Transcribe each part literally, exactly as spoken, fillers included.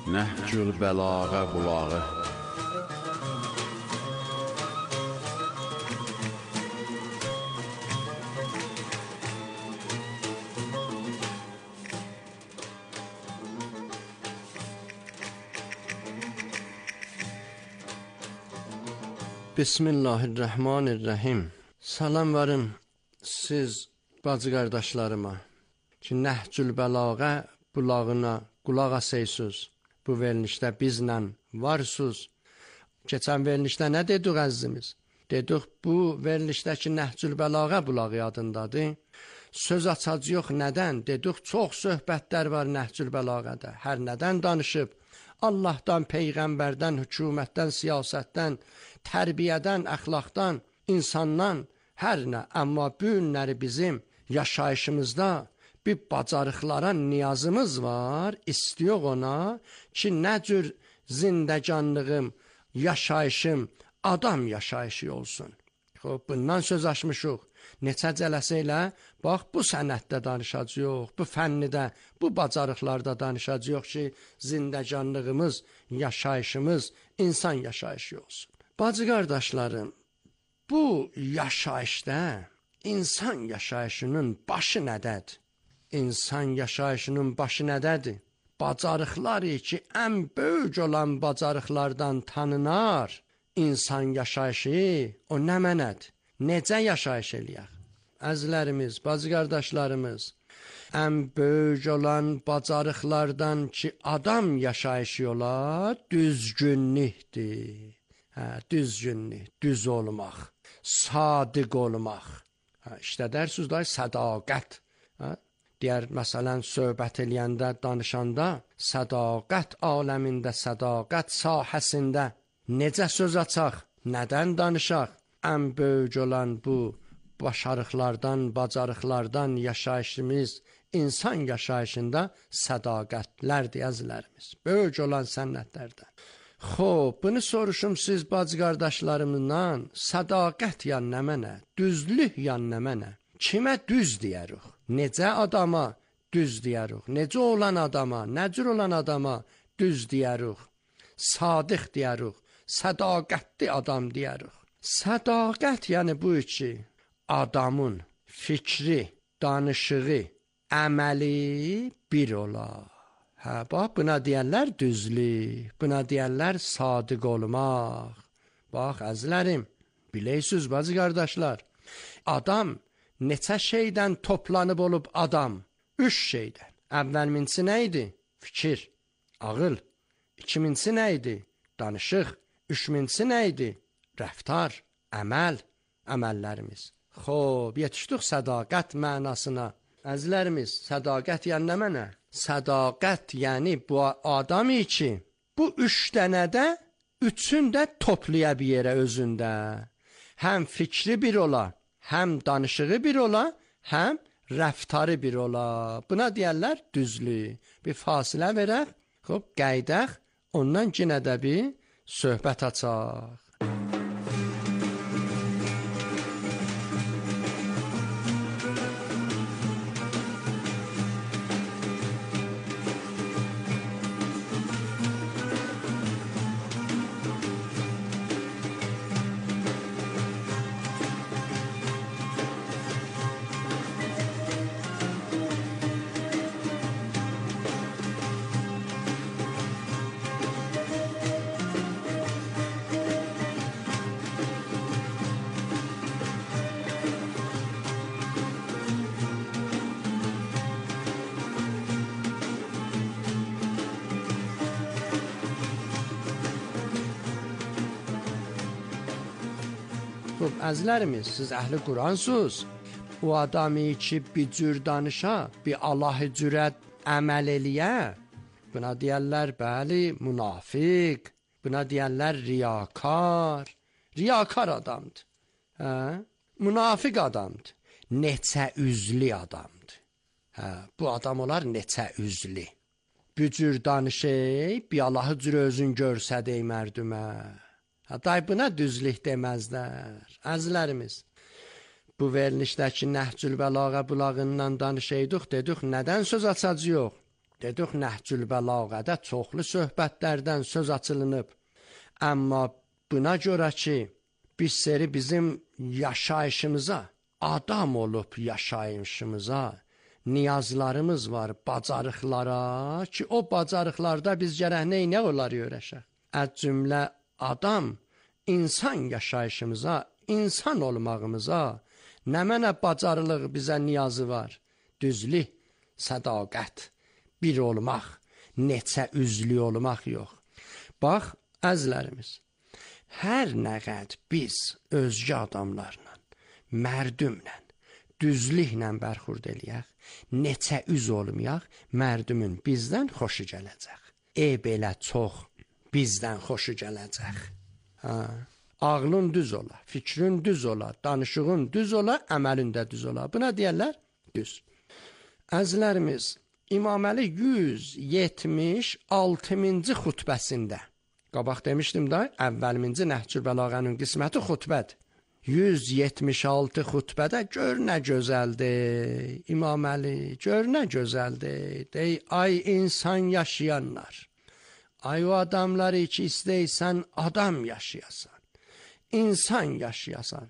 Nəhcül Bəlağa bulağı. Bismillahirrahmanirrahim. Salam varım siz bacı qardaşlarıma ki, Nəhcül Bəlağa bulağına qulaq asayısınız. Bu verilişdə bizlə varsınız. Keçən verilişdə nə dedik əzizimiz? Dedik bu verilişdəki Nəhcül Bəlağa bulağı adındadır. Söz açacaq nədən? Dedik çox söhbətlər var Nəhcül Bəlağədə. Hər nədən danışıb? Allahdan, Peyğəmbərdən, hökumətdən, siyasətdən, tərbiyədən, əxlaqdan, insandan, hər nə. Amma bu günləri bizim yaşayışımızda bir bacarıqlara niyazımız var. İstiyor ona ki, nə cür zindəcanlığım, yaşayışım, adam yaşayışı olsun. Xoş, bundan söz açmışıq. Neçə cələsə ilə, bax, bu sənətdə danışacaq, bu fənnidə, bu bacarıqlarda danışacaq ki, zindəcanlığımız, yaşayışımız, insan yaşayışı olsun. Bacı qardaşlarım, bu yaşayışda insan yaşayışının başı nədədir? İnsan yaşayışının başı nədədir? Bacarıqları ki, ən böyük olan bacarıqlardan tanınar. İnsan yaşayışı, o nə mənədir? Necə yaşayış eləyək? Əzizlərimiz, bacı qardaşlarımız, ən böyük olan bacarıqlardan ki, adam yaşayışı olar, düzgünlükdir. Hə, düzgünlük, düz olmaq, sadiq olmaq. Hə, işdə dərsiniz da, sədaqət. Hə, deyər, məsələn, söhbət eləyəndə, danışanda, sədaqət aləmində, sədaqət sahəsində necə söz açaq, nədən danışaq? Ən böyük olan bu başarıqlardan, bacarıqlardan yaşayışımız, insan yaşayışında sədaqətlərdir, əzizlərimiz. Böyük olan sənətlərdən. Xoş, bunu soruşum siz bacı qardaşlarımdan, sədaqət yan nə mənə, düzlük yan nə mənə? Kimə düz deyərik? Necə adama düz deyərik? Necə olan adama, nəcür olan adama düz deyərik? Sadiq deyərik, sədaqətli adam deyərik. Sədaqət yəni bu ki, adamın fikri, danışığı, əməli bir ola. Hə, bax, buna deyərlər düzlük, buna deyərlər sadiq olmaq. Bax, əzizlərim, bilirsiniz, bacı qardaşlar, adam neçə şeydən toplanıb olub adam? Üç şeydən. Əvvəlminçi nə idi? Fikir, ağıl. İkiminçi nə idi? Danışıq. Üçminçi nə idi? Rəftar, əməl, əməllərimiz. Xoş, yetişdik sədaqət mənasına. Əzizlərimiz, sədaqət yəni nə mənə? Sədaqət yəni bu adamı ki, bu üç dənədə, üçün də toplaya bir yerə özündə. Həm fikri bir ola, həm danışığı bir ola, həm rəftarı bir ola. Buna deyərlər düzlük. Bir fasilə verək, xoş, qəydək, ondan yenə də bir söhbət açaq. Əzizlərimiz, siz əhli Quransınız. O adamı ki, bir cür danışa, bir Allahı cürət əməl eləyə, buna deyərlər, bəli, münafiq, buna deyərlər riyakar. Riyakar adamdır. Hə? Münafiq adamdır. Neçə üzlü adamdır. Hə, bu adam olar neçə üzlü. Bir cür danışay, bir Allahı cür özün görsədək mərdümə. Hatta buna düzlük deməzlər. Əzizlərimiz, bu verilişdəki Nəhcül Bəlağa bulağından danışaydıq, dedik, nədən söz açacaq? dedik Nəhcül Bəlağədə çoxlu söhbətlərdən söz açılınıb. Amma buna görə ki, bir seri bizim yaşayışımıza, adam olub yaşayışımıza niyazlarımız var, bacarıqlara ki, o bacarıqlarda biz gərək neynə onları öyrəşək. Əz cümlə adam, insan yaşayışımıza, insan olmağımıza nə mənə bacarılıq bizə niyazı var? Düzlük, sədaqət, bir olmaq, neçə üzlü olmaq yox. Bax, əzlərimiz, hər nə qəd biz özgə adamlarla, mərdümlə, düzlüklə bərxurd eləyək, neçə üz olmayaq, mərdümün bizdən xoşu gələcək. E belə çox bizdən xoşu gələcək. Ha. Ağlın düz ola, fikrin düz ola, danışığın düz ola, əməlin də düz ola. Buna deyərlər düz. Əzlərimiz, İmam Əli yüz yetmiş altıncı xutbəsində, qabaq demişdim da, əvvəlminci Nəhcül Bəlağənin qisməti xutbədir. yüz yetmiş altı xutbədə gör nə gözəldir, İmam Əli, gör nə gözəldir. Dey, ay insan yaşayanlar, ay o adamları ki istəysən adam yaşayasan, insan yaşayasan,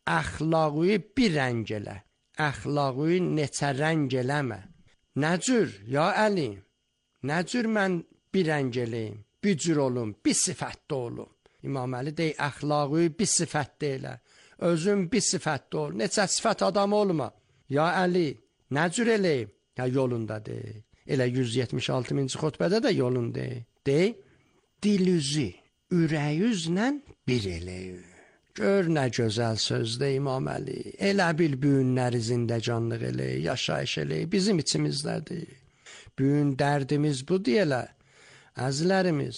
əxlaqı bir rəng elə, əxlaqı neçə rəng eləmə. Nə cür, ya Əli, nə cür mən bir rəng eləyim, bir cür olum, bir sifətdə olum. İmam Əli dey, əxlaqı bir sifətdə elə, özün bir sifətdə ol, neçə sifət adam olma. Ya Əli, nə cür eləyim? Ya yolunda dey. Elə yüz yetmiş altıncı xutbədə də yolunda dey. Dilüzü, ürəyüzlə bir eləyim. Gör nə gözəl sözdür İmam Əli. Elə bil büyünləri zindəcanlıq elə, yaşayış elə, bizim içimizdədir. Büyün dərdimiz bu deyilə. Əzlərimiz,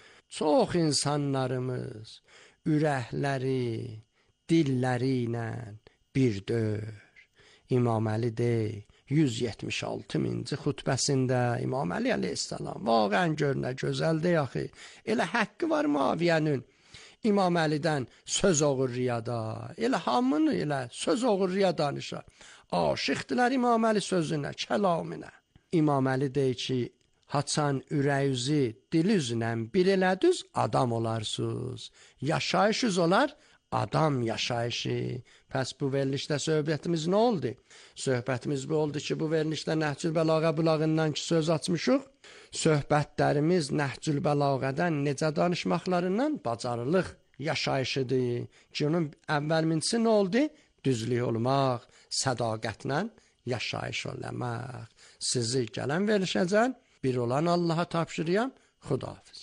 çox insanlarımız ürəkləri, dilləri ilə bir dör. İmam Əli dey, yüz yetmiş altıncı xutbəsində İmam Əli əleyhissalam, vaqən gör nə gözəldir axı. Elə haqqı var Muaviyənin. İmam Əlidən söz oğurriyada, elə hamını elə söz oğurriya danışa. Aşıqdılar İmam Əli sözünə, kəlaminə. İmam Əli deyir ki, haçan ürəyüzü dilüzlə bir elədüz, adam olarsınız. Yaşayışız olar, adam yaşayışı. Pəs bu verilişdə söhbətimiz nə oldu? Söhbətimiz bu oldu ki, bu verilişdə Nəhcül Bəlağə bulağından ki söz açmışıq. Söhbətlərimiz Nəhcül Bəlağədən necə danışmaqlarından bacarılıq yaşayışıdır. Ki, onun əvvəlmincisi nə oldu? Düzlük olmaq, sədaqətlə yaşayış olmaq. Sizi gələn verilişəcən bir olan Allaha tapşırıyam. Xudahafiz.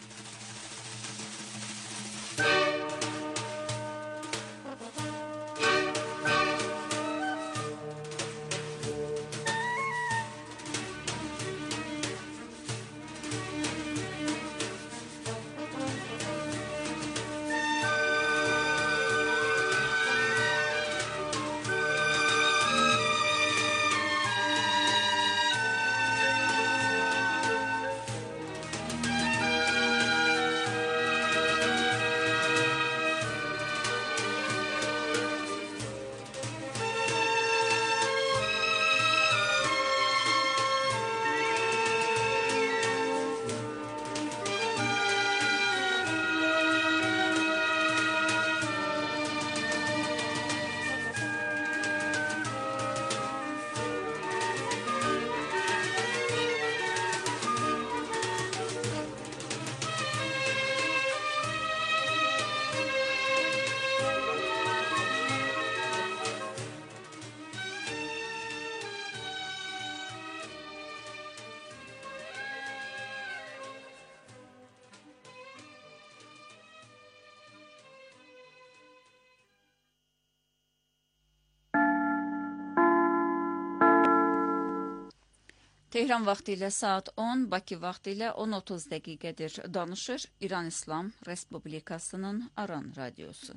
Tehran vaxtı ilə saat on, Bakı vaxtı ilə on otuz dəqiqədir. Danışır İran İslam Respublikasının Aran Radiosu.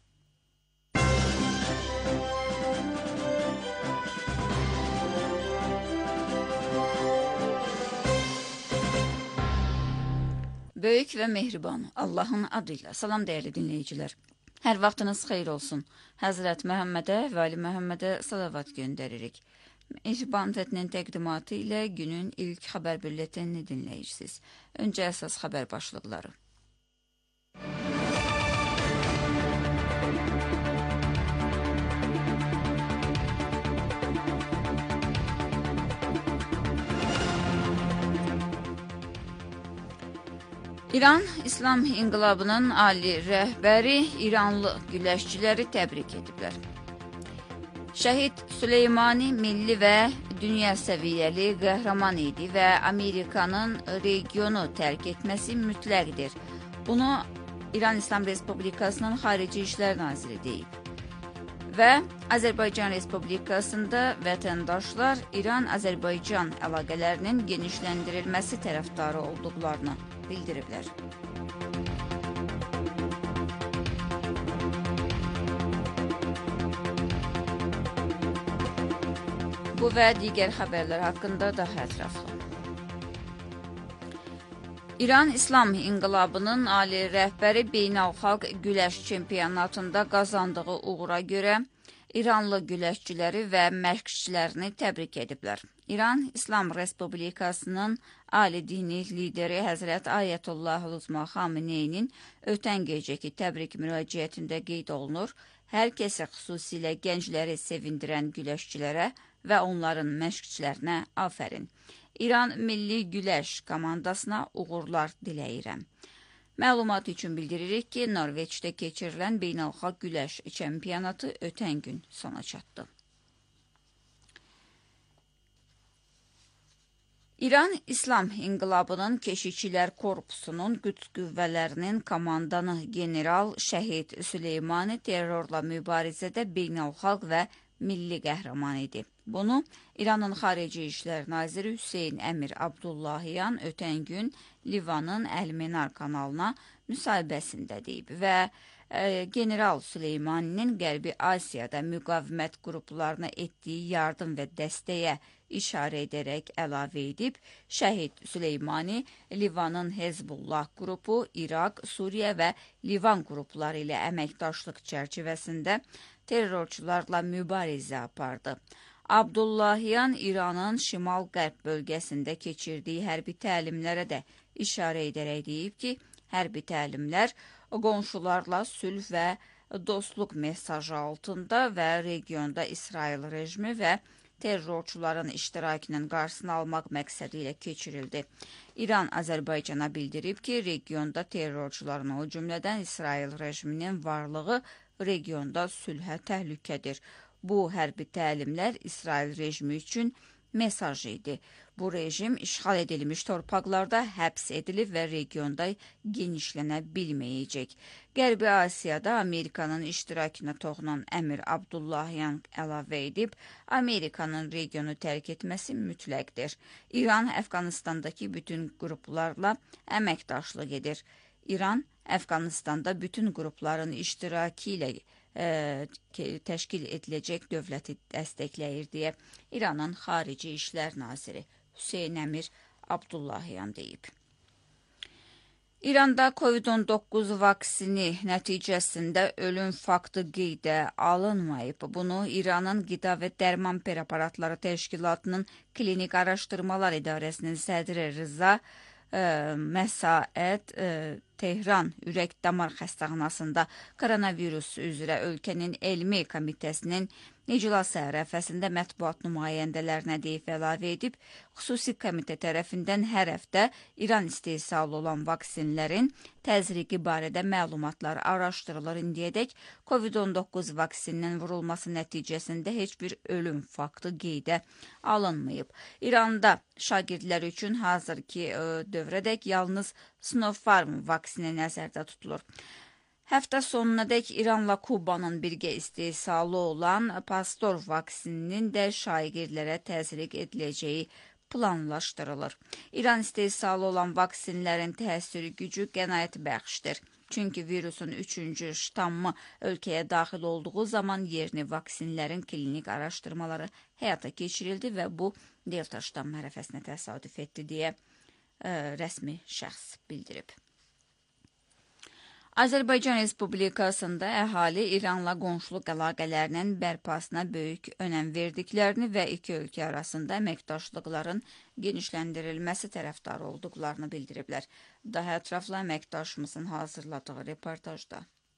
Böyük və mehriban Allahın adıyla. Salam dəyərli dinləyicilər. Hər vaxtınız xeyir olsun. Həzrət Məhəmmədə və Ali Məhəmmədə salavat göndəririk. Mehriban Fətinin təqdimatı ilə günün ilk xəbər bülletenini dinləyirsiniz. Öncə əsas xəbər başlıqları. İran İslam İnqilabının ali rəhbəri İranlı güləşçiləri təbrik ediblər. Şəhid Süleymani milli və dünya səviyyəli qəhrəman idi və Amerikanın regionu tərk etməsi mütləqdir. Bunu İran İslam Respublikasının Xarici İşlər Naziri deyib. Və Azərbaycan Respublikasında vətəndaşlar İran-Azərbaycan əlaqələrinin genişləndirilməsi tərəfdarı olduqlarını bildiriblər. Bu və digər xəbərlər haqqında daha ətraflı. İran İslam İnqilabının ali rəhbəri beynəlxalq güləş çempionatında qazandığı uğura görə İranlı güləşçiləri və məşqçilərini təbrik ediblər. İran İslam Respublikasının ali dini lideri Həzrət Ayətullah Uzma Xameneyinin ötən gecəki təbrik müraciətində qeyd olunur, hər kəsə xüsusilə gəncləri sevindirən güləşçilərə və onların məşqçilərinə afərin. İran Milli Güləş komandasına uğurlar diləyirəm. Məlumat üçün bildiririk ki, Norveçdə keçirilən beynəlxalq güləş çempionatı ötən gün sona çatdı. İran İslam İnqilabının Keşikçilər Korpusunun qüds qüvvələrinin komandanı general Şəhid Süleymani terrorla mübarizədə beynəlxalq və milli qəhrəman idi. Bunu İranın Xarici İşlər Naziri Hüseyn Əmir Abdullahiyan ötən gün Livanın Əl-Menar kanalına müsahibəsində deyib və e, General Süleymaninin Qərbi Asiyada müqavimət qruplarına etdiyi yardım və dəstəyə işarə edərək əlavə edib, Şəhid Süleymani Livanın Hezbollah qrupu, İraq, Suriyə və Livan qrupları ilə əməkdaşlıq çərçivəsində terrorçularla mübarizə apardı. Abdullahiyan İranın şimal-qərb bölgəsində keçirdiyi hərbi təlimlərə də işarə edərək deyib ki, hərbi təlimlər qonşularla sülh və dostluq mesajı altında və regionda İsrail rejimi və terrorçuların iştirakının qarşısını almaq məqsədi ilə keçirildi. İran Azərbaycana bildirib ki, regionda terrorçuların, o cümlədən İsrail rejiminin varlığı regionda sülhə təhlükədir. Bu hərbi təlimlər İsrail rejimi üçün mesaj idi. Bu rejim işğal edilmiş torpaqlarda həbs edilib və regionda genişlənə bilməyəcək. Qərbi Asiyada Amerikanın iştirakına toxunan Əmir Abdullahiyan əlavə edib, Amerikanın regionu tərk etməsi mütləqdir. İran Əfqanistandakı bütün qruplarla əməkdaşlıq edir. İran Əfqanistanda bütün qrupların iştirakı ilə e, təşkil ediləcək dövləti dəstəkləyir deyə İranın Xarici İşlər Naziri Hüseyn Əmir Abdullahiyan deyib. İranda COVID on doqquz vaksini nəticəsində ölüm faktı qeydə alınmayıb. Bunu İranın Qida və Dərman Preparatları Təşkilatının Klinik Araşdırmalar İdarəsinin sədri Rıza e, Məsaət e, Tehran Ürək-Damar Xəstəxanasında koronavirus üzrə ölkənin elmi komitəsinin İclas ərəfəsində mətbuat nümayəndələrinə deyib əlavə edib, xüsusi komitə tərəfindən hər həftə İran istehsalı olan vaksinlərin təzriqi barədə məlumatlar araşdırılır. İndiyədək COVID on doqquz vaksininin vurulması nəticəsində heç bir ölüm faktı qeydə alınmayıb. İranda şagirdlər üçün hazırki dövrədək yalnız Sinopharm vaksini nəzərdə tutulur. Həftə sonunadək İranla Kubanın birgə istehsalı olan Pastor vaksininin də şagirdlərə təzriq ediləcəyi planlaşdırılır. İran istehsalı olan vaksinlərin təsiri gücü qənaət bəxşdir. Çünki virusun üçüncü ştamı ölkəyə daxil olduğu zaman yerli vaksinlərin klinik araşdırmaları həyata keçirildi və bu Delta ştam ərəfəsinə təsadüf etdi deyə ə, rəsmi şəxs bildirib. Azərbaycan Respublikasında əhali İranla qonşuluq əlaqələrinin bərpasına böyük önəm verdiklərini və iki ölkə arasında əməkdaşlıqların genişləndirilməsi tərəfdarı olduqlarını bildiriblər. Daha ətraflı əməkdaşımızın hazırladığı reportajda.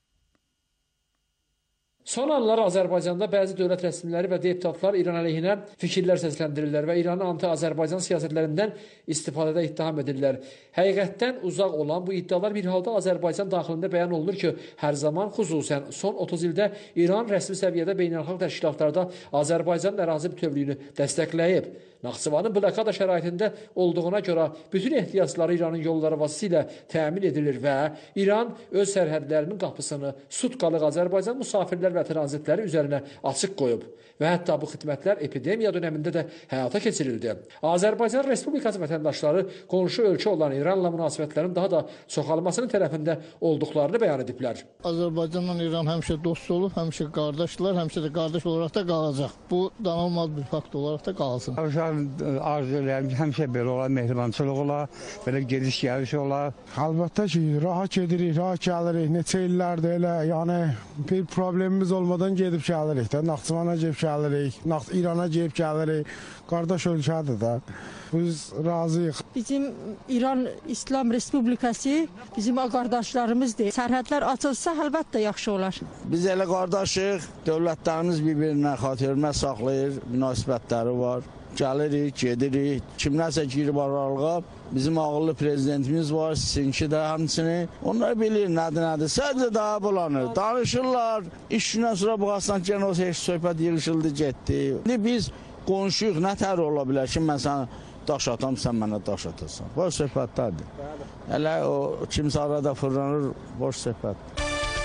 Son anlar Azərbaycanda bəzi dövlət rəsmiləri və deputatlar İran əleyhinə fikirlər səsləndirirlər və İranın anti-Azərbaycan siyasətlərindən istifadədə ittiham edirlər. Həqiqətdən uzaq olan bu iddialar bir halda Azərbaycan daxilində bəyan olunur ki, hər zaman xüsusən son otuz ildə İran rəsmi səviyyədə beynəlxalq təşkilatlarda Azərbaycanın ərazi bütövlüyünü dəstəkləyib. Naxçıvanın blokada şəraitində olduğuna görə bütün ehtiyacları İranın yolları vasitəsilə təmin edilir və İran öz sərhədlərinin qapısını sutkalıq Azərbaycan musafirlər və tranzitləri üzərinə açıq qoyub və hətta bu xidmətlər epidemiya dönəmində də həyata keçirildi. Azərbaycan Respublikası vətəndaşları qonşu ölkə olan İranla münasibətlərin daha da çoxalmasının tərəfində olduqlarını bəyan ediblər. Azərbaycanla İran həmişə dost olub, həmişə qardaşlar, həmişə də qardaş olaraq da qalacaq. Bu danılmaz bir fakt olaraq da qalsın. Arzu edirəm ki, həmişə belə olar, mehribançılıq olar, belə gediş-gəliş olar. Əlbəttə ki, rahat gedirik, rahat gəlirik. Neçə illərdir elə, yəni bir problemimiz olmadan gedib gəlirik də. Naxçıvana gedib gəlirik, İrana gedib gəlirik. Qardaş ölkədir də. Biz razıyıq. Bizim İran İslam Respublikası bizim qardaşlarımızdır. Sərhədlər açılsa əlbəttə yaxşı olar. Biz elə qardaşıq, dövlətlərimiz bir-birinə xatirmə saxlayır, münasibətləri var. Gəlirik, gedirik, kimlərsə girib aralığa, bizim ağıllı prezidentimiz var, sizinki də həmçinin. Onlar bilir nədir, nədir, sadəcə daha bulanır, danışırlar, iş gündən sonra baxarsan ki, o heç söhbət yığışıldı, getdi. İndi biz qonşuyuq, nə tər ola bilər ki, mən sənə daş atam, sən mənə daş atarsan. Boş söhbətlərdir. Elə o kimsə arada fırlanır, boş söhbətdir.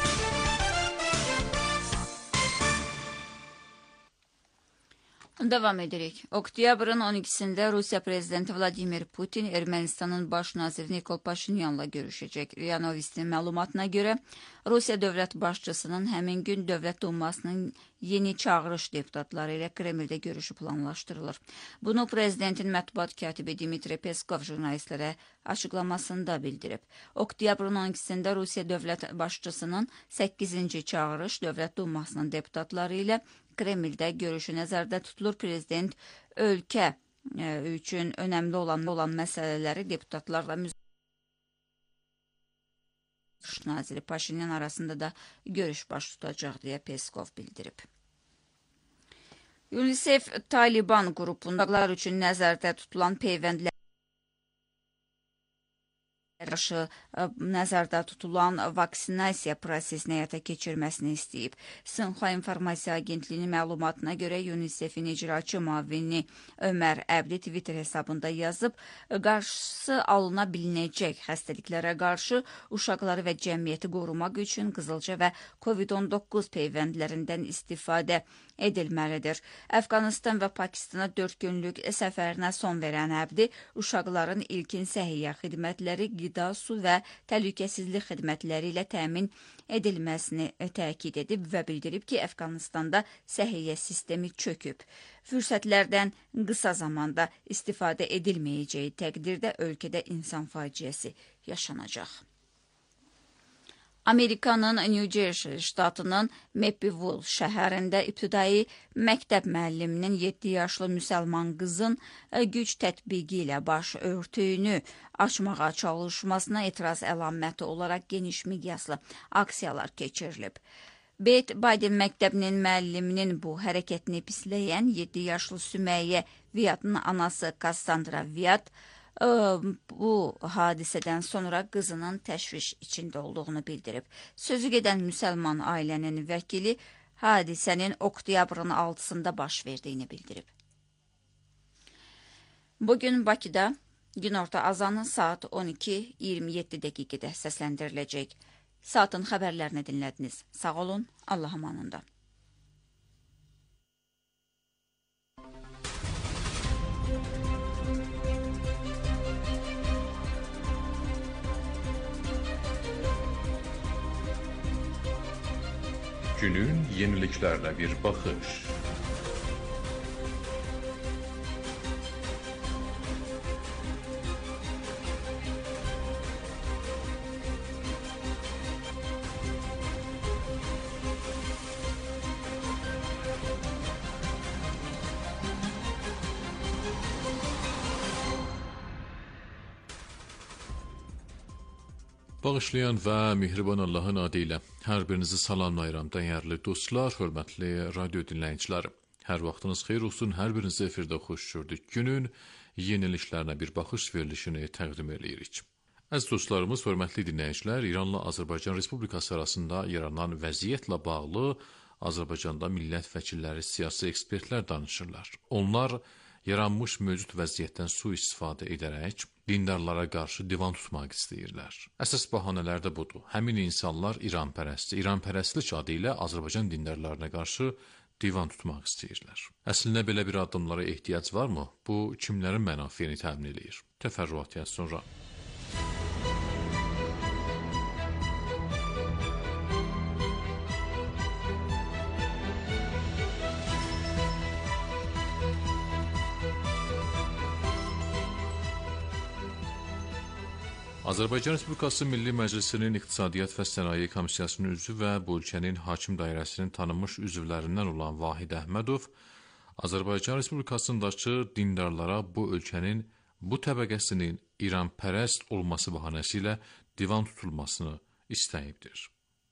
Davam edirik. Oktyabrın on ikisində Rusiya prezidenti Vladimir Putin Ermənistanın baş naziri Nikol Paşinyanla görüşəcək. R I A Novistinin məlumatına görə Rusiya dövlət başçısının həmin gün Dövlət Dumasının yeni çağırış deputatları ilə Kremldə görüşü planlaşdırılır. Bunu prezidentin mətbuat katibi Dmitri Peskov jurnalistlərə açıqlamasında bildirib. Oktyabrın on ikisində Rusiya dövlət başçısının səkkizinci çağırış Dövlət Dumasının deputatları ilə Kremldə görüşü nəzərdə tutulur. Prezident ölkə e, üçün önəmli olan olan məsələləri deputatlarla müzakirə naziri Paşinyan arasında da görüş baş tutacaq deyə Peskov bildirib. UNICEF Taliban qrupundalar üçün nəzərdə tutulan peyvəndlər qarşı nəzərdə tutulan vaksinasiya prosesini həyata keçirməsini istəyib. Sinxua İnformasiya Agentliyinin məlumatına görə UNICEF-in icraçı müavini Ömər Əbdi Twitter hesabında yazıb, qarşısı alına bilinəcək xəstəliklərə qarşı uşaqları və cəmiyyəti qorumaq üçün qızılca və COVID on doqquz peyvəndlərindən istifadə edilməlidir. Əfqanistan və Pakistana dörd günlük səfərinə son verən Əbdi, uşaqların ilkin səhiyyə xidmətləri, qida, su və təhlükəsizlik xidmətləri ilə təmin edilməsini təkid edib və bildirib ki, Əfqanistanda səhiyyə sistemi çöküb. Fürsətlərdən qısa zamanda istifadə edilməyəcəyi təqdirdə ölkədə insan faciəsi yaşanacaq. Amerikanın New Jersey ştatının Maplewood şəhərində ibtidai məktəb müəlliminin yeddi yaşlı müsəlman qızın güc tətbiqi ilə baş örtüyünü açmağa çalışmasına etiraz əlaməti olaraq geniş miqyaslı aksiyalar keçirilib. Bet Biden məktəbinin müəlliminin bu hərəkətini pisləyən yeddi yaşlı Süməyyə Viyatın anası Cassandra Viyat bu hadisədən sonra qızının təşviş içində olduğunu bildirib. Sözü gedən müsəlman ailənin vəkili hadisənin oktyabrın altısında baş verdiyini bildirib. Bugün Bakıda günorta azanı saat on iki iyirmi yeddi dəqiqədə səsləndiriləcək. Saatın xəbərlərini dinlədiniz. Sağ olun, Allah amanında. Günün yeniliklərlə bir baxış. Bağışlayan və mehriban Allahın adı ilə hər birinizi salamlayıram, dəyərli dostlar, hörmətli radio dinləyiciləri. Hər vaxtınız xeyir olsun, hər birinizi efirdə xoş gördük. Günün yeniliklərinə bir baxış verilişini təqdim edirik. Əziz dostlarımız, hörmətli dinləyicilər, İranla Azərbaycan Respublikası arasında yaranan vəziyyətlə bağlı Azərbaycanda millət vəkilləri, siyasi ekspertlər danışırlar. Onlar yaranmış mövcud vəziyyətdən sui-istifadə edərək dindarlara qarşı divan tutmaq istəyirlər. Əsas bəhanələr də budur. Həmin insanlar İranpərəstdir. İranpərəstlik adı ilə Azərbaycan dindarlarına qarşı divan tutmaq istəyirlər. Əslində belə bir addımlara ehtiyac varmı? Bu kimlərin mənafiyini təmin edir? Təfərrüatı sonra. Azərbaycan Respublikası Milli Məclisinin İqtisadiyyat və Sənaye Komissiyasının üzvü və bu ölkənin hakim dairəsinin tanınmış üzvlərindən olan Vahid Əhmədov Azərbaycan Respublikasındakı dindarlara bu ölkənin bu təbəqəsinin İranpərəst olması bəhanəsi ilə divan tutulmasını istəyibdir.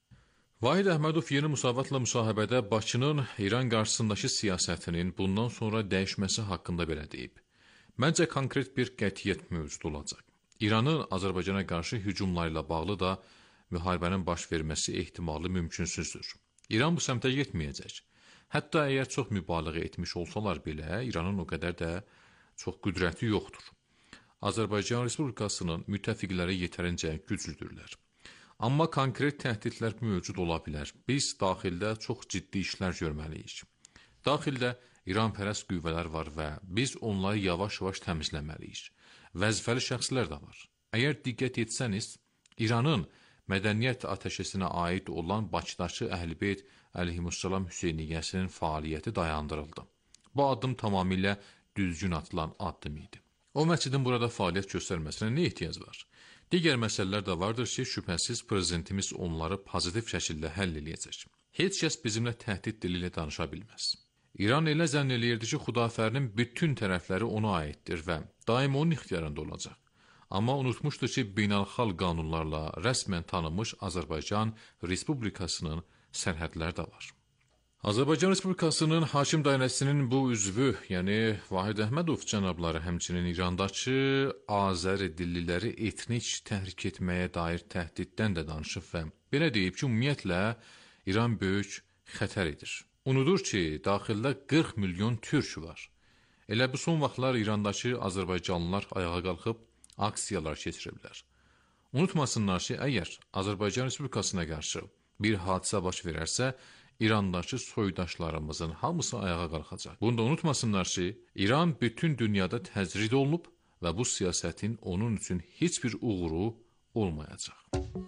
Vahid Əhmədov yeni Müsavatla müsahibədə Bakının İran qarşısındakı siyasətinin bundan sonra dəyişməsi haqqında belə deyib. Məncə konkret bir qətiyyət mövcud olacaq. İranın Azərbaycana qarşı hücumlarıyla bağlı da müharibənin baş verməsi ehtimalı mümkünsüzdür. İran bu səmtə getməyəcək. Hətta əgər çox mübaliğə etmiş olsalar belə, İranın o qədər də çox qüdrəti yoxdur. Azərbaycan Respublikasının müttəfiqləri yetərincə güclüdürlər. Amma konkret təhdidlər mövcud ola bilər. Biz daxildə çox ciddi işlər görməliyik. Daxildə İranpərəst qüvvələr var və biz onları yavaş-yavaş təmizləməliyik. Vəzifəli şəxslər də var. Əgər diqqət etsəniz, İranın mədəniyyət atəşəsinə aid olan Bakıdakı Əhl-i-Beyt əleyhissalam Hüseyniyyəsinin fəaliyyəti dayandırıldı. Bu addım tamamilə düzgün atılan addım idi. O məscidin burada fəaliyyət göstərməsinə nə ehtiyac var? Digər məsələlər də vardır ki, şübhəsiz prezidentimiz onları pozitiv şəkildə həll eləyəcək. Heç kəs bizimlə təhdid dili ilə danışa bilməz. İran elə zənn eləyirdi ki, Xudafərinin bütün tərəfləri ona aiddir və daim onun ixtiyarında olacaq. Amma unutmuşdu ki, beynəlxalq qanunlarla rəsmən tanınmış Azərbaycan Respublikasının sərhədləri də var. Azərbaycan Respublikasının hakim dairəsinin bu üzvü, yəni Vahid Əhmədov cənabları həmçinin İrandakı Azəri dilliləri etnik təhrik etməyə dair təhdiddən də danışıb və belə deyib ki, ümumiyyətlə İran böyük xətər edir. Unudur ki, daxildə qırx milyon türk var. Elə bu son vaxtlar İrandakı Azərbaycanlılar ayağa qalxıb aksiyalar keçiriblər. Unutmasınlar ki, əgər Azərbaycan Respublikasına qarşı bir hadisə baş verərsə, İrandakı soydaşlarımızın hamısı ayağa qalxacaq. Bunu da unutmasınlar ki, İran bütün dünyada təcrid olunub və bu siyasətin onun üçün heç bir uğuru olmayacaq.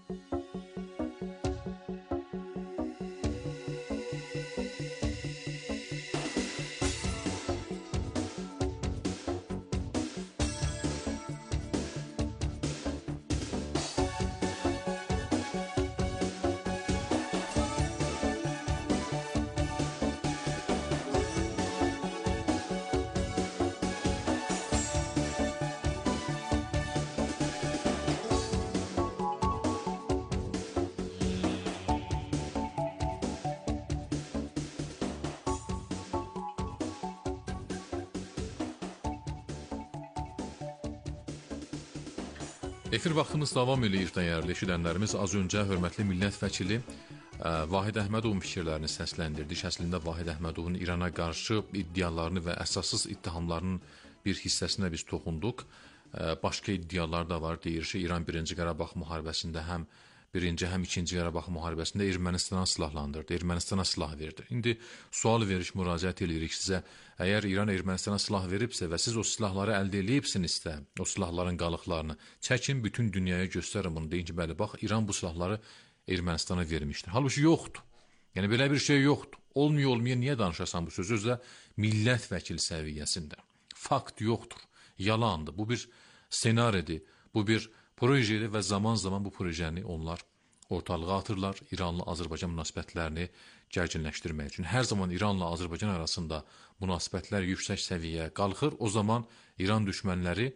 Efir vaxtımız davam edir, dəyərli eşidənlərimiz. Az öncə hörmətli millət vəkili Vahid Əhmədovun fikirlərini səsləndirdik. Əslində Vahid Əhmədovun İrana qarşı iddialarını və əsassız ittihamlarının bir hissəsinə biz toxunduq. Başqa iddialar da var. Deyir ki, İran birinci Qarabağ müharibəsində həm birinci, həm ikinci Qarabağ müharibəsində Ermənistana silahlandırdı, Ermənistana silah verdi. İndi sual veriş müraciət edirik sizə. Əgər İran Ermənistana silah veribsə və siz o silahları əldə edibsinizsə, o silahların qalıqlarını çəkin, bütün dünyaya göstərin bunu. Deyin ki, bəli, bax, İran bu silahları Ermənistana vermişdir. Halbuki yoxdur. Yəni, belə bir şey yoxdur. Olmuyor, olmayan niyə danışasan bu sözü? Özlə millət vəkili səviyyəsində. Fakt yoxdur. Yalandır. Bu bir senaridir. Bu bir projedir və zaman-zaman bu projəni onlar ortalığa atırlar. İranla Azərbaycan münasibətlərini gərginləşdirmək üçün. Hər zaman İranla Azərbaycan arasında münasibətlər yüksək səviyyəyə qalxır. O zaman İran düşmənləri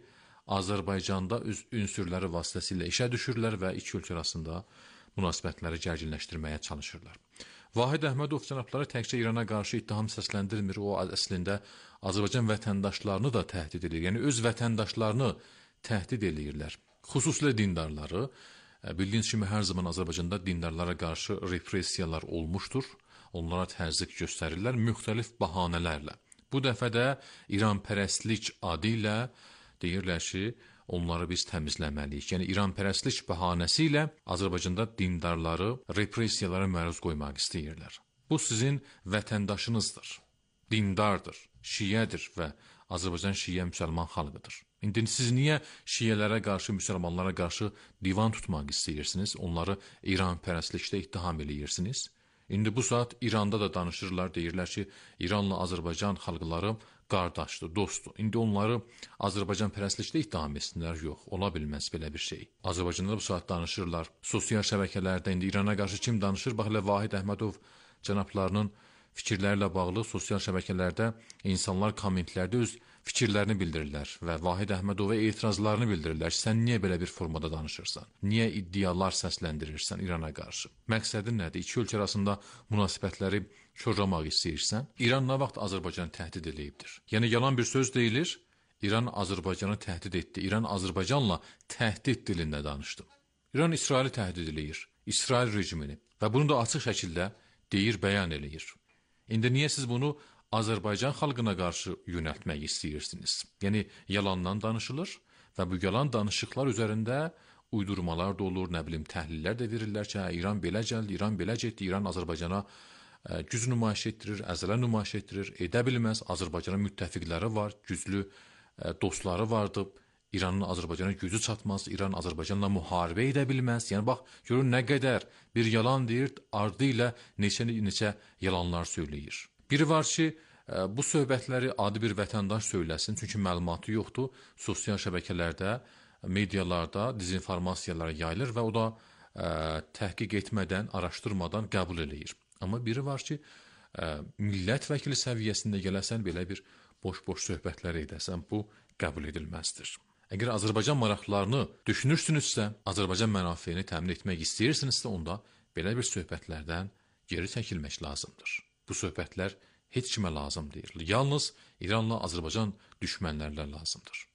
Azərbaycanda öz ünsürləri vasitəsilə işə düşürlər və iki ölkə arasında münasibətləri gərginləşdirməyə çalışırlar. Vahid Əhmədov cənabları təkcə İrana qarşı ittiham səsləndirmir, o əslində Azərbaycan vətəndaşlarını da təhdid edir. Yəni öz vətəndaşlarını təhdid edirlər. Xüsusilə dindarları. Bildiyiniz kimi hər zaman Azərbaycanda dindarlara qarşı repressiyalar olmuşdur. Onlara təzyiq göstərirlər müxtəlif bahanələrlə. Bu dəfə də İranpərəstlik adı ilə deyirlər ki, onları biz təmizləməliyik. Yəni İranpərəstlik bəhanəsi ilə Azərbaycanda dindarları repressiyalara məruz qoymaq istəyirlər. Bu sizin vətəndaşınızdır, dindardır, şiyədir və Azərbaycan şiyə müsəlman xalqıdır. İndi siz niyə şiyələrə qarşı, müsəlmanlara qarşı divan tutmaq istəyirsiniz? Onları İranpərəstlikdə ittiham eləyirsiniz. İndi bu saat İranda da danışırlar, deyirlər ki, İranla Azərbaycan xalqları qardaşdır, dostdur. İndi onları Azərbaycan pərəstlikdə ittiham etsinlər, yox, ola bilməz belə bir şey. Azərbaycanda bu saat danışırlar, sosial şəbəkələrdə indi İrana qarşı kim danışır? Bax, elə Vahid Əhmədov cənablarının fikirlərlə bağlı sosial şəbəkələrdə insanlar kommentlərdə öz fikirlərini bildirirlər və Vahid Əhmədova etirazlarını bildirirlər ki, sən niyə belə bir formada danışırsan? Niyə iddialar səsləndirirsən İrana qarşı? Məqsədin nədir? İki ölkə arasında münasibətləri şorlamaq istəyirsən? İran nə vaxt Azərbaycanı təhdid edibdir? Yəni yalan bir söz deyilir, İran Azərbaycanı təhdid etdi. İran Azərbaycanla təhdid dilində danışdı. İran İsraili təhdid eləyir, İsrail rejimini və bunu da açıq şəkildə deyir, bəyan eləyir. İndi niyə siz bunu Azərbaycan xalqına qarşı yönəltmək istəyirsiniz? Yəni, yalandan danışılır və bu yalan danışıqlar üzərində uydurmalar da olur, nə bilim, təhlillər də verirlər ki, İran belə gəldi, İran belə getdi, İran Azərbaycana ə, güc nümayiş etdirir, əzələ nümayiş etdirir, edə bilməz, Azərbaycana müttəfiqləri var, güclü ə, dostları vardı, İranın Azərbaycana gücü çatmaz, İran Azərbaycanla müharibə edə bilməz. Yəni, bax, görün nə qədər bir yalan deyir, ardı ilə neçə-neçə yalanlar söyləyir. Biri var ki, bu söhbətləri adi bir vətəndaş söyləsin, çünki məlumatı yoxdur. Sosial şəbəkələrdə, medialarda dezinformasiyalar yayılır və o da ə, təhqiq etmədən, araşdırmadan qəbul eləyir. Amma biri var ki, ə, millət vəkili səviyyəsində gələsən, belə bir boş-boş söhbətlər edəsən, bu qəbul edilməzdir. Əgər Azərbaycan maraqlarını düşünürsünüzsə, Azərbaycan mənafeyini təmin etmək istəyirsinizsə, onda belə bir söhbətlərdən geri çəkilmək lazımdır. Bu söhbətlər heç kimə lazım deyil. Yalnız İranla Azərbaycan düşmənlərlə lazımdır.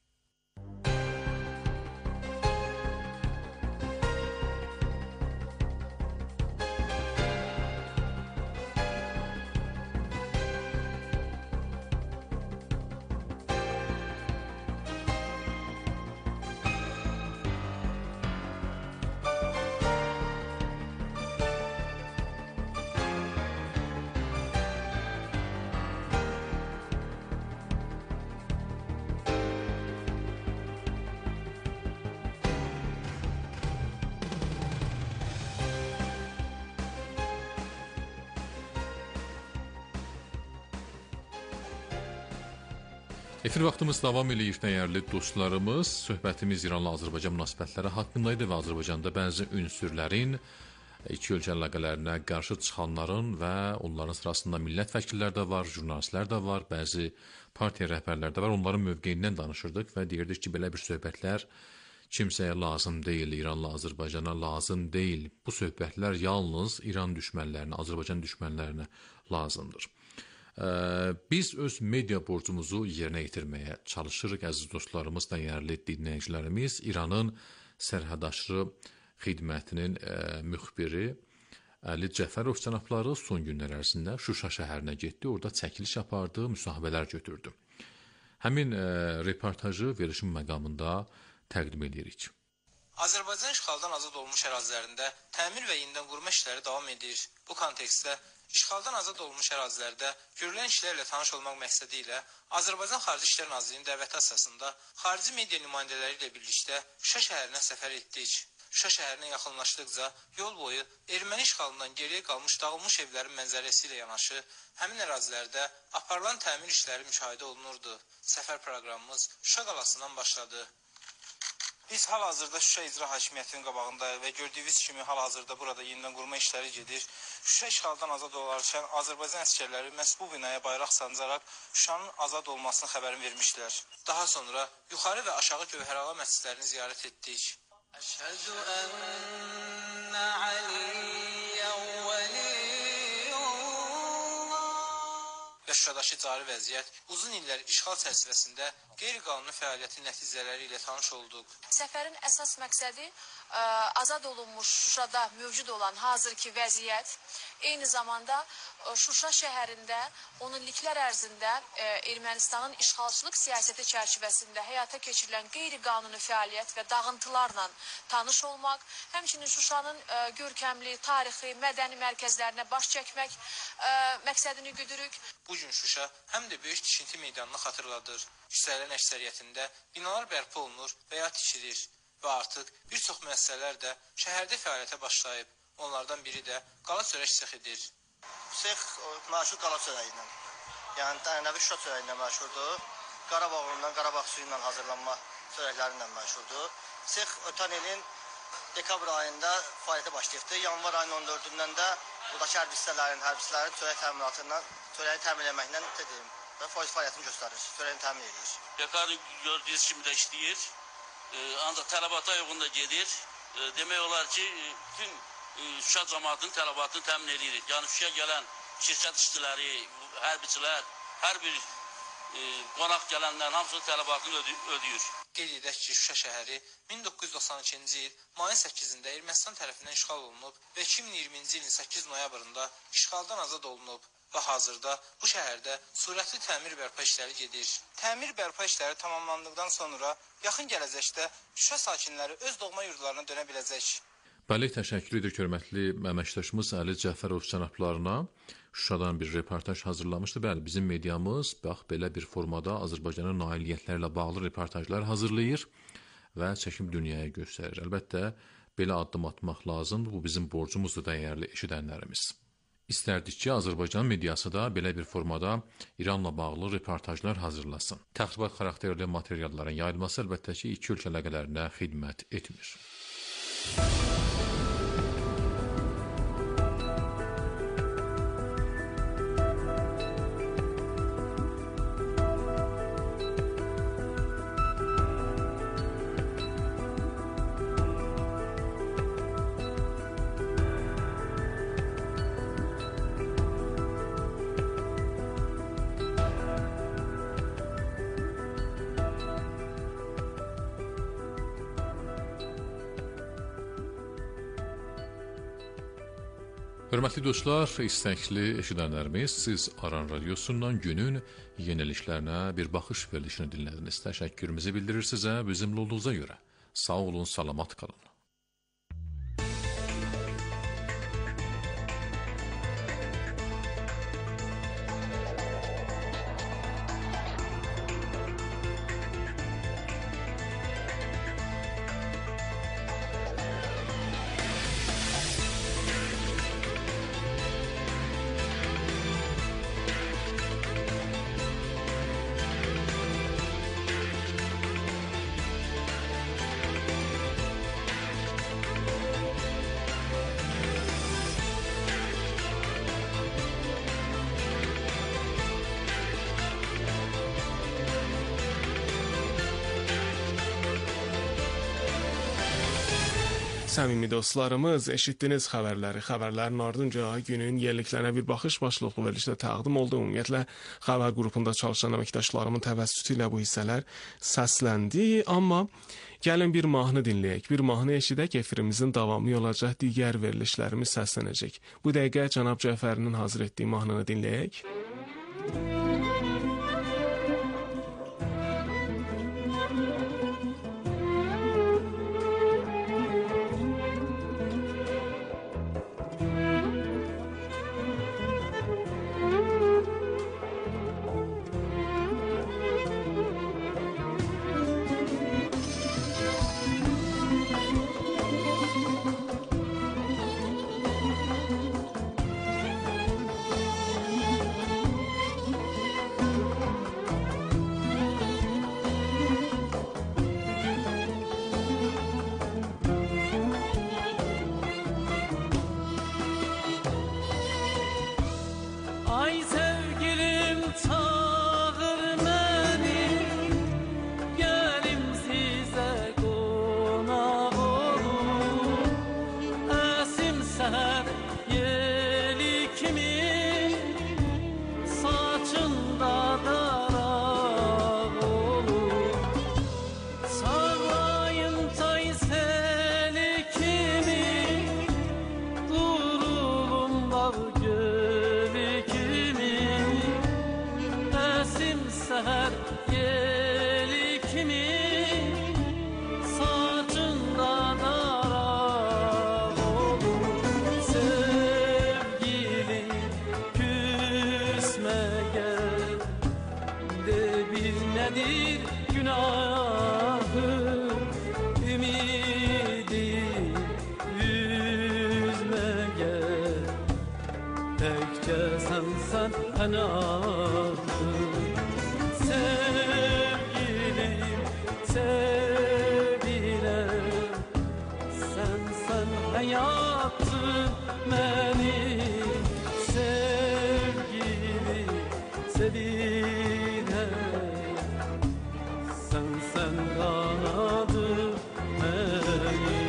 Efir vaxtımız davam eləyir, dəyərli dostlarımız. Söhbətimiz İranla Azərbaycan münasibətləri haqqındaydı və Azərbaycanda bəzi ünsürlərin, iki ölkə əlaqələrinə qarşı çıxanların və onların sırasında millət vəkillər də var, jurnalistlər də var, bəzi partiya rəhbərlər də var. Onların mövqeyindən danışırdıq və deyirdik ki, belə bir söhbətlər kimsəyə lazım deyil, İranla Azərbaycana lazım deyil. Bu söhbətlər yalnız İran düşmənlərinə, Azərbaycan düşmənlərinə lazımdır. Biz öz media borcumuzu yerinə yetirməyə çalışırıq, əziz dostlarımız, dəyərli dinləyicilərimiz. İranın sərhədaşırı xidmətinin ə, müxbiri Əli Cəfərov cənabları son günlər ərzində Şuşa şəhərinə getdi, orada çəkiliş apardı, müsahibələr götürdü. Həmin ə, reportajı verilişin məqamında təqdim edirik. Azərbaycan işğaldan azad olmuş ərazilərində təmir və yenidən qurma işləri davam edir. Bu kontekstdə işğaldan azad olmuş ərazilərdə görülən işlərlə tanış olmaq məqsədi ilə Azərbaycan Xarici İşlər Nazirliyinin dəvəti əsasında xarici media nümayəndələri ilə birlikdə Şuşa şəhərinə səfər etdik. Şuşa şəhərinə yaxınlaşdıqca yol boyu erməni işğalından geriyə qalmış dağılmış evlərin mənzərəsi ilə yanaşı həmin ərazilərdə aparılan təmir işləri müşahidə olunurdu. Səfər proqramımız Şuşa qalasından başladı. Biz hal-hazırda Şuşa İcra Hakimiyyətinin qabağındayıq və gördüyünüz kimi hal-hazırda burada yenidən qurma işləri gedir. Şuşa işğaldan azad olarkən Azərbaycan əsgərləri məhz bu binaya bayraq sancaraq Şuşanın azad olmasını xəbərini vermişdilər. Daha sonra yuxarı və aşağı Gövhərağa məscidlərini ziyarət etdik. Əşhədü ənnə Aliyyə və Şuşadakı cari vəziyyət uzun illər işğal çərçivəsində qeyri-qanuni fəaliyyətin nəticələri ilə tanış olduq. Səfərin əsas məqsədi ə, azad olunmuş Şuşada mövcud olan hazırki vəziyyət, eyni zamanda ə, Şuşa şəhərində on illiklər ərzində ə, Ermənistanın işğalçılıq siyasəti çərçivəsində həyata keçirilən qeyri-qanuni fəaliyyət və dağıntılarla tanış olmaq, həmçinin Şuşanın ə, görkəmli, tarixi, mədəni mərkəzlərinə baş çəkmək ə, məqsədini güdürük. Bu gün Şuşa həm də böyük tikinti meydanını xatırladır. Yüksələn əksəriyyətində binalar bərpa olunur və ya tikilir və artıq bir çox müəssisələr də şəhərdə fəaliyyətə başlayıb. Onlardan biri də qala çörək sexidir. Sex məşhur qala çörəyindən, yəni ənənəvi Şuşa çörəyindən məşhurdur. Qarabağ unundan, Qarabağ suyu ilə hazırlanma çörəklərindən məşhurdur. Sex ötən ilin dekabr ayında fəaliyyətə başlayıbdır. Yanvar ayının on dördündən də buradakı hərbi hissələrin, hərbçilərin çörək təminatından, çörəyi təmin etməklə dedim və faiz fəaliyyətini göstərir, çörəyini təmin edir. Dekabr gördüyünüz kimi də işləyir, ancaq tələbata uyğun da gedir. Demək olar ki, bütün Şuşa cəmaatının tələbatını təmin edirik. Yəni Şuşaya gələn şirkət işçiləri, hərbiçilər, hər bir qonaq gələnlərin hamısının tələbatını ödəyir. Qeyd edək ki, Şuşa şəhəri min doqquz yüz doxsan ikinci il mayın səkkizində Ermənistan tərəfindən işğal olunub və iki min iyirminci ilin səkkiz noyabrında işğaldan azad olunub və hazırda bu şəhərdə sürətli təmir bərpa işləri gedir. Təmir bərpa işləri tamamlandıqdan sonra yaxın gələcəkdə Şuşa sakinləri öz doğma yurdlarına dönə biləcək. Bəli, təşəkkür edir hörmətli əməkdaşımız Əli Cəfərov cənablarına. Şuşadan bir reportaj hazırlamışdı. Bəli, bizim mediamız bax belə bir formada Azərbaycanın nailiyyətlərlə bağlı reportajlar hazırlayır və çəkim dünyaya göstərir. Əlbəttə, belə addım atmaq lazımdır. Bu bizim borcumuzdur dəyərli eşidənlərimiz. İstərdik ki, Azərbaycan mediası da belə bir formada İranla bağlı reportajlar hazırlasın. Təxribat xarakterli materialların yayılması əlbəttə ki, iki ölkə əlaqələrinə xidmət etmir. Hörmətli dostlar, istəkli eşidənlərimiz, siz Aran Radiosundan günün yeniliklərinə bir baxış verilişini dinlədiniz. Təşəkkürümüzü bildirir sizə bizimlə olduğunuza görə. Sağ olun, salamat qalın. Səmimi dostlarımız, eşitdiniz xəbərləri. Xəbərlərin ardınca günün yeniliklərinə bir baxış başlıqlı verilişdə təqdim oldu. Ümumiyyətlə, xəbər qrupunda çalışan əməkdaşlarımın təvəssütü ilə bu hissələr səsləndi. Amma gəlin bir mahnı dinləyək. Bir mahnı eşidək, efirimizin davamı olacaq, digər verilişlərimiz səslənəcək. Bu dəqiqə cənab Cəfərinin hazır etdiyi mahnını dinləyək. pənahdır. Sevgilim, seviləm, sənsən həyatım mənim. Sevgilim, seviləm, sənsən qanadım mənim.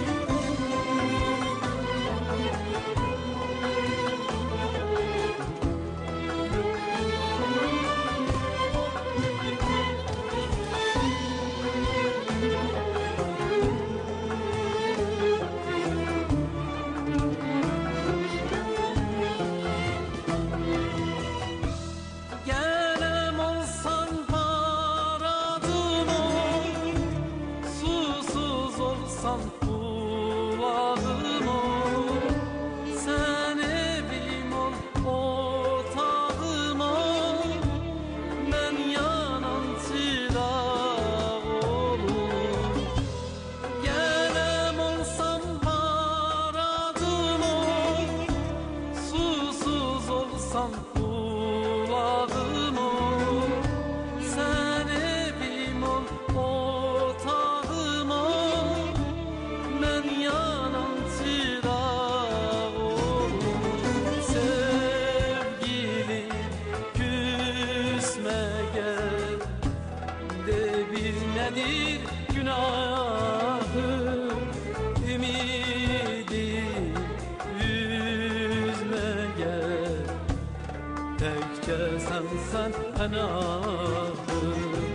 Gələm olsan paradım ol, susuz olsan bulağım ol. Sən evim ol, otağım ol, mən yanan çıraq olum. Gələm olsan paradım ol, susuz olsan bulağım ol. Sən evim ol, otağım ol, mən yanan çıraq olum. Sevgilim, küsmə gəl, de bir nədir günahım, ümidim, üzmə gəl. Təkcə sənsən pənahım.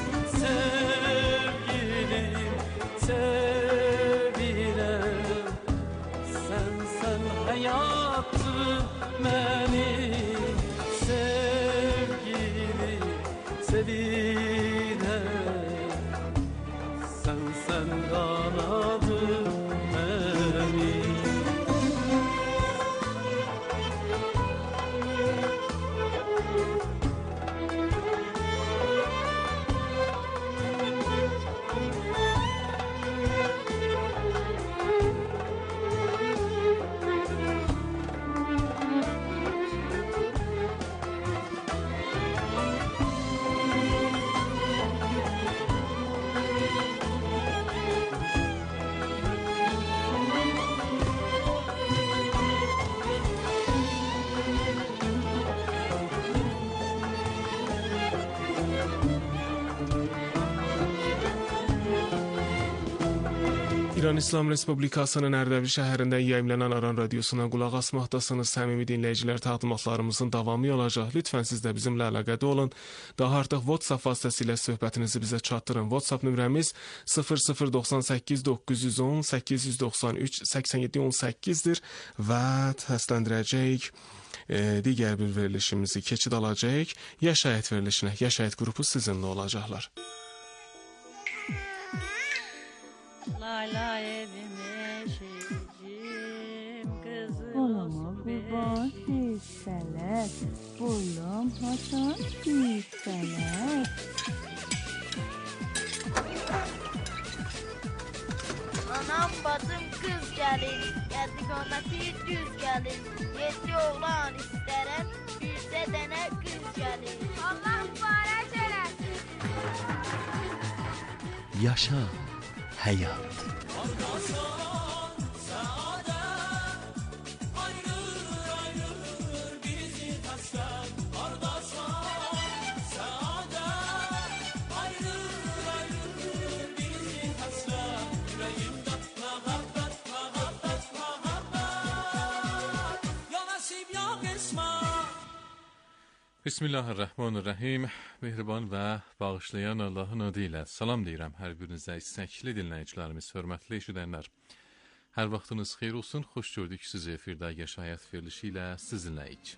Sevgilim, seviləm, sənsən həyatım mənim. Sevgilim, seviləm, sənsən qanadım mənim. İran İslam Respublikasının Ərdəbil şəhərində yayımlanan Aran radiosuna qulaq asmaqdasınız. Səmimi dinləyicilər, təqdimatlarımızın davamı olacaq. Lütfən siz də bizimlə əlaqədə olun. Daha artıq WhatsApp vasitəsilə söhbətinizi bizə çatdırın. WhatsApp nömrəmiz sıfır sıfır doxsan səkkiz doqquz yüz on səkkiz yüz doxsan üç səksən yeddi on səkkizdir və səsləndirəcəyik. E, digər bir verilişimizi keçid alacağıq. Yaşayət verilişinə, Yaşayət qrupu sizinlə olacaqlar. Layla evime şehicim kızım olama kurban hisseler bulam hasan hisseler. Anam bacım kız gelin, yedigonası düz gelin. Yedi oğlan isterem, yüzde dene kız gelin. Allah mübarek eylesin. Yaşa hayat. Bismillahirrahmanirrahim. Mehriban və bağışlayan Allahın adı ilə salam deyirəm hər birinizə, istəkli dinləyicilərimiz, hörmətli eşidənlər. Hər vaxtınız xeyir olsun, xoş gördük sizi efirdə Yaşayət verilişi ilə sizinləyik.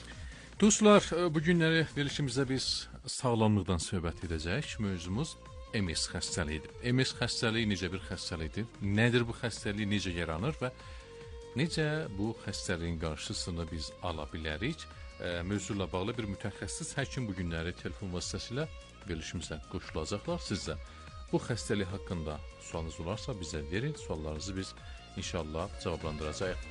Dostlar, bu günləri verilişimizdə biz sağlamlıqdan söhbət edəcəyik. Mövzumuz M S xəstəliyidir. M S xəstəliyi necə bir xəstəlikdir? Nədir bu xəstəlik, necə yaranır və necə bu xəstəliyin qarşısını biz ala bilərik? E, mövzuyla bağlı bir mütəxəssis həkim bu günləri telefon vasitəsilə verilişimizə qoşulacaqlar. Siz də bu xəstəlik haqqında sualınız olarsa bizə verin. Suallarınızı biz inşallah cavablandıracağıq.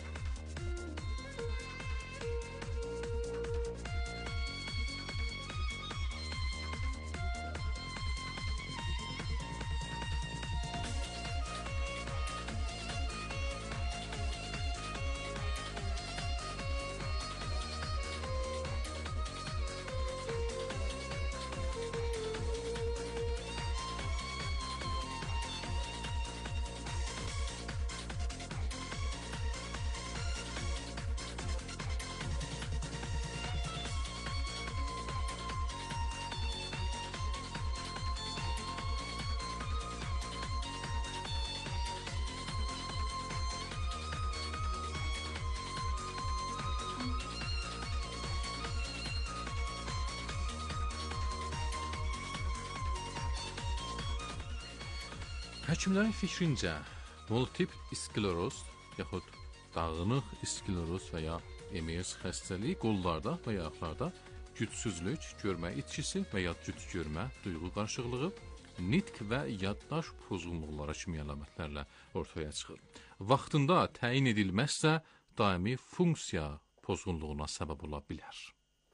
Həkimlərin fikrincə, multip skleroz, yaxud dağınıq skleroz və ya M S xəstəliyi qollarda və ya ayaqlarda gücsüzlük, görmə itkisi və ya cüt görmə, duyğu qarışıqlığı, nitq və yaddaş pozğunluqları kimi əlamətlərlə ortaya çıxır. Vaxtında təyin edilməzsə, daimi funksiya pozğunluğuna səbəb ola bilər.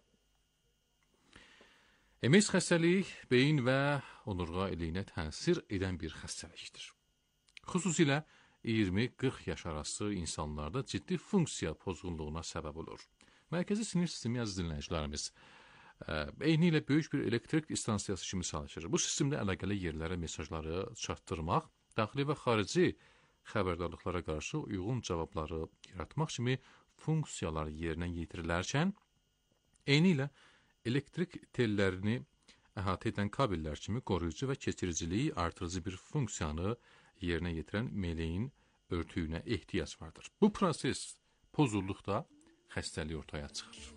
M S xəstəliyi beyin və onurğa eləyinə təsir edən bir xəstəlikdir. Xüsusilə iyirmi qırx yaş arası insanlarda ciddi funksiya pozğunluğuna səbəb olur. Mərkəzi sinir sistemi əziz dinləyicilərimiz, eyni ilə böyük bir elektrik istansiyası kimi çalışır. Bu sistemdə əlaqəli yerlərə mesajları çatdırmaq, daxili və xarici xəbərdarlıqlara qarşı uyğun cavabları yaratmaq kimi funksiyalar yerinə yetirilərkən, eyni ilə elektrik tellərini əhatə edən kabellər kimi qoruyucu və keçiriciliyi artırıcı bir funksiyanı yerinə yetirən meleyin örtüyünə ehtiyac vardır. Bu proses pozulduqda xəstəlik ortaya çıxır.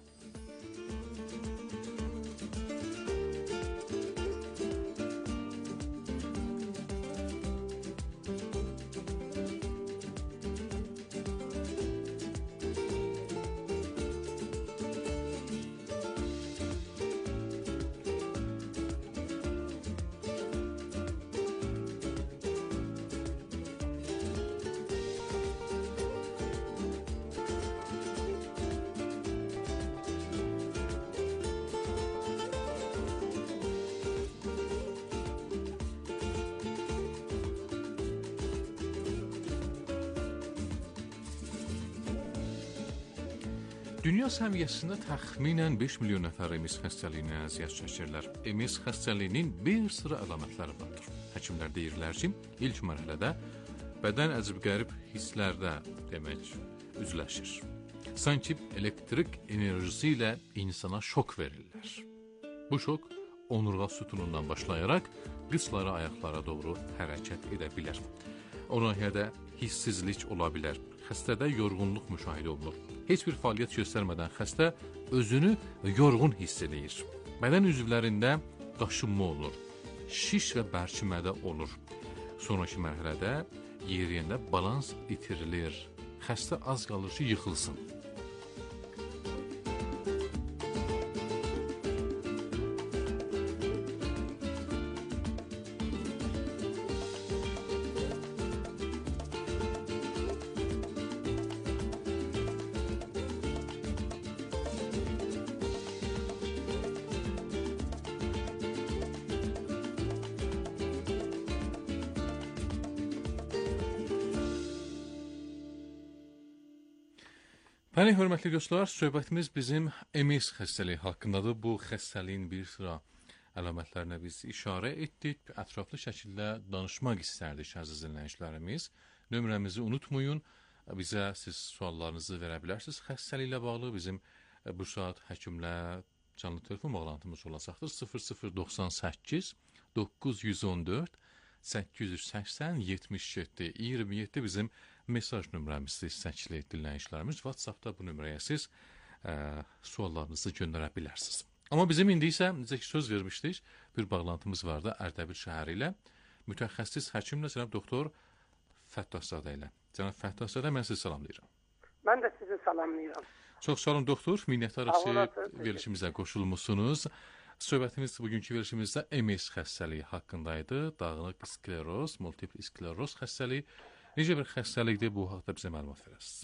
Dünya səviyyəsində təxminən beş milyon nəfər M S xəstəliyinə əziyyət çəkirlər. M S xəstəliyinin bir sıra əlamətləri vardır. Həkimlər deyirlər ki, ilk mərhələdə bədən əcib-qərib hisslərdə demək üzləşir. Sanki elektrik enerjisi ilə insana şok verirlər. Bu şok onurğa sütunundan başlayaraq qıçlara, ayaqlara doğru hərəkət edə bilər. O nahiyədə hissizlik ola bilər. Xəstədə yorğunluq müşahidə olunur. Heç bir fəaliyyət göstərmədən xəstə özünü yorğun hiss edir. Bədən üzvlərində qaşınma olur, şiş və bərkimədə olur. Sonraki mərhələdə yeriyəndə balans itirilir. Xəstə az qalır ki, yıxılsın. Bəli, hörmətli dostlar, söhbətimiz bizim M S xəstəliyi haqqındadır. Bu xəstəliyin bir sıra əlamətlərinə biz işarə etdik. Ətraflı şəkildə danışmaq istərdik, əziz dinləyicilərimiz. Nömrəmizi unutmayın. Bizə siz suallarınızı verə bilərsiniz. Xəstəliklə bağlı bizim bu saat həkimlə canlı telefon bağlantımız olacaqdır. sıfır sıfır doxsan səkkiz doqquz yüz on dörd səkkiz yüz səksən yetmiş yeddi iyirmi yeddi bizim mesaj nömrəmizdir, istəkli dinləyicilərimiz. WhatsAppda bu nömrəyə siz ə, suallarınızı göndərə bilərsiniz. Amma bizim indi isə necə ki söz vermişdik, bir bağlantımız var da Ərdəbil şəhəri ilə mütəxəssis həkimlə cənab doktor Fəttahzadə ilə. Cənab Fəttahzadə, mən sizi salamlayıram. Mən də sizi salamlayıram. Çox sağ olun doktor, minnətdarıq ki, verilişimizə qoşulmusunuz. Söhbətimiz bugünkü verilişimizdə M S xəstəliyi haqqındaydı. Dağınıq skleroz, multipl skleroz xəstəliyi. Necə bir xəstəlikdir, bu haqda bizə məlumat verəsiniz.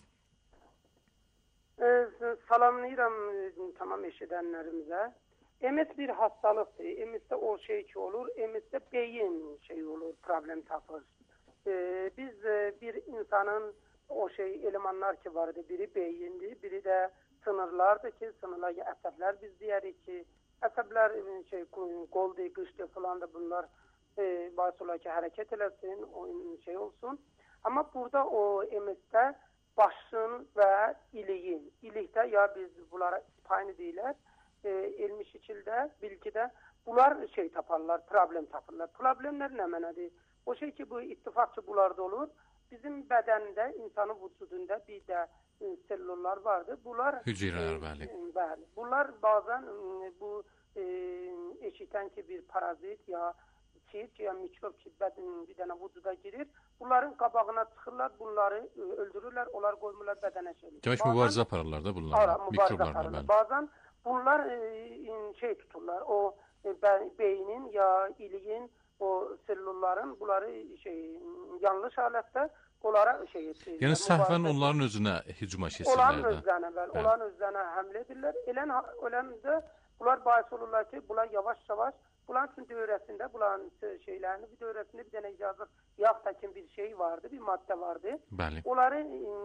Ee, salamlayıram tamam eşidənlərimizə. M S bir hastalıqdır. M S'də o şey ki olur, M S'də beyin şey olur, problem tapır. Ee, biz bir insanın o şey elemanlar ki vardı, biri beyindir, biri də sınırlardır ki, sınırlar əsəblər biz deyərik ki, əsəblər şey qoldur, qışdır falan da bunlar e, bahs olar ki hərəkət eləsin, o şey olsun. Amma burada o M S'də başın və iliyin, ilikdə ya biz bunlara spine deyirlər, e, elmi şəkildə, bilgidə bunlar şey taparlar, problem tapırlar. Problemlər nə mənadır? O şey ki bu ittifaqçı bunlarda olur. Bizim bədəndə, insanın vücudunda bir də e, sellullar vardır. Bunlar hüceyrələr, bəli. E, bəli. Bunlar bazen e, bu e, eşitən ki bir parazit ya çift ya mikrop ki bədənin bir dənə vücuda girir. Bunların qabağına çıxırlar, bunları e, öldürürlər, onlar qoymurlar bədənə şey. Demək mübarizə aparırlar da bunlarla, mikroblarla, bəli. Bazen bunlar e, şey tuturlar, o e, beynin ya iliyin o sellulların bunları şey yanlış halətdə onlara şey etdirir. Yəni səhvən onların özünə hücuma keçirlər. Onların özlərinə, bəli, onların özlərinə həmlə edirlər. Elən öləndə bunlar bahis olurlar ki, bunlar yavaş-yavaş bunların üçün dövrəsində, bunların şeylərini bir dövrəsində bir dənə icazə yağ təkin bir şey vardı, bir maddə vardı. Bəli. Onları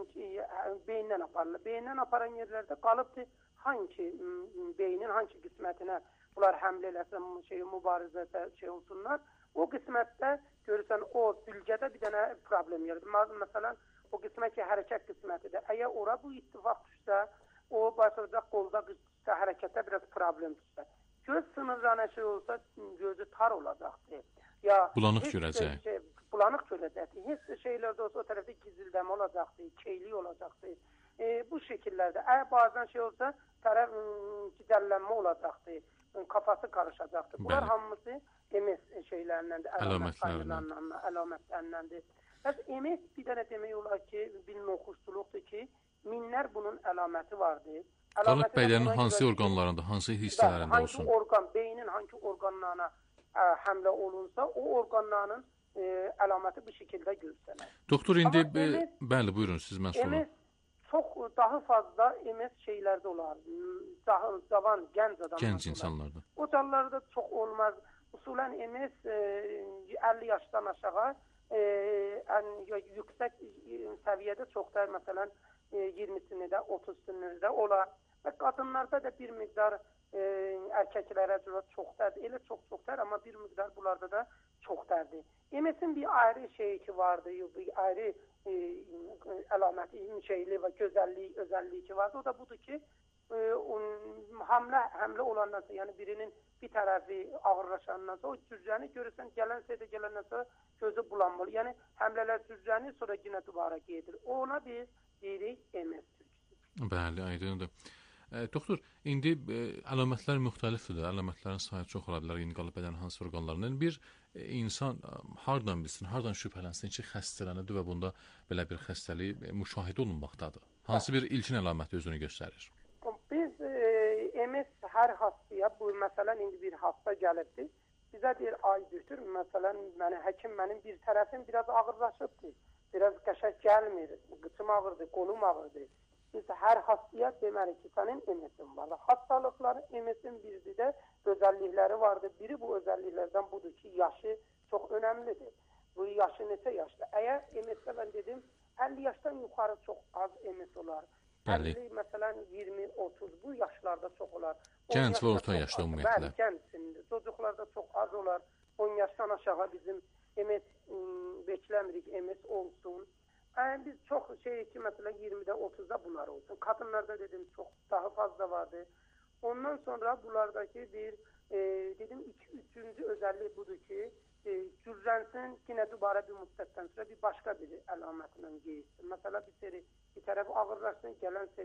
beyindən aparırlar. Beyindən aparan yerlərdə qalıbdır hangi beynin hangi qismətinə bunlar həmlə eləsə, şey, mübarizədə şey olsunlar. O qismətdə görürsən, o bülgədə bir dənə problem yaradır. Məsələn, o qismət ki, hərəkət qismətidir. Əgər ora bu ittifaq düşsə, o başlayacaq qolda qısmətdə, hərəkətdə biraz problem düşsə. Göz sınırlarına şey olsa, gözü tar olacaqdır. Ya, bulanıq görəcək. Şey, bulanıq görəcəkdir. Heç şeylərdə olsa, o tərəfdə gizildəmə olacaqdır, keylik olacaqdır. E, bu şəkillərdə. Əgər bazen şey olsa, tərəf gidərlənmə olacaqdır. Kafası karışacaqdır. Bunlar hamısı M S şeylərindən, əlamətlərindən, əlamətlərindəndir. Bəs M S bir dənə demək olar ki, bir noxuşçuluqdur ki, minlər bunun əlaməti vardır. Qalıb bədənin hansı orqanlarında, hansı hissələrində olsun? Hangi orqan, beynin hangi orqanlarına ə, həmlə olunsa, o orqanların ə, əlaməti bu şəkildə göstərər. Doktor, indi, e, bəli, buyurun, siz məsul olun. Çox daha fazla M S şeylərdə olar. Cavan, gənc adamlar. Gənc insanlarda. O canlarda çox olmaz. Usulən M S e, əlli yaşdan aşağı e, ən yüksək səviyyədə çoxdur. Məsələn, e, iyirmi sinirdə, otuz sinirdə olar. Və qadınlarda da bir miqdar e, erkəklərə görə çoxdur. Elə çox çoxdur, amma bir miqdar bunlarda da çoxdur. M S'in bir ayrı şeyi ki vardı, bir ayrı e, əlaməti, şeyli və gözəlliyi, özəlliyi ki vardı. O da budur ki, e, on, hamlə, həmlə olandan sonra, yəni birinin bir tərəfi ağırlaşandan sonra, o cüzcəni görürsən, gələn şeydə gələndən sonra gözü bulanmalı. Yəni, həmlələr cüzcəni sonra yenə duvara gedir. Ona biz deyirik M S türküsü. Bəli, aydındır. E, doktor, indi e, əlamətlər müxtəlifdir. Əlamətlərin sayı çox ola bilər. Yəni, qalıb bədənin hansı orqanlarından bir e, insan e, hardan bilsin, hardan şübhələnsin ki, xəstələnədir və bunda belə bir xəstəlik e, müşahidə olunmaqdadır. Hansı bir ilkin əlaməti özünü göstərir? Biz e, M S hər hastaya, bu məsələn indi bir hasta gəlibdir. Bizə deyir, ay götür, məsələn, məni, həkim mənim bir tərəfim biraz ağırlaşıbdır. Biraz qəşək gəlmir, qıçım ağırdır, qolum ağırdır. Biz hər hastaya deməli ki, sənin M S'in var. Hastalıqların M S'in biri də özəllikləri vardır. Biri bu özəlliklərdən budur ki, yaşı çox önəmlidir. Bu yaşı neçə yaşda? Əgər M S'də mən dedim, əlli yaşdan yuxarı çox az M S olar. Bəli. əlli, məsələn, iyirmi otuz bu yaşlarda çox olar. Gənc və orta yaşda ümumiyyətlə. Bəli, gənc. Çocuklarda çox az olar. on yaşdan aşağı bizim M S bekləmirik, M S olsun. Yəni biz çox şey ki, məsələn iyirmidə, otuzda bunlar olsun. Kadınlarda dedim çox daha fazla vardı. Ondan sonra bunlardakı bir e, dedim iki, üçüncü özellik budur ki, e, cürrənsin yine dubara bir müddətdən sonra bir başka bir əlamətlə geyilsin. Mesela bir seri bir tərəf ağırlaşsın, gələn seri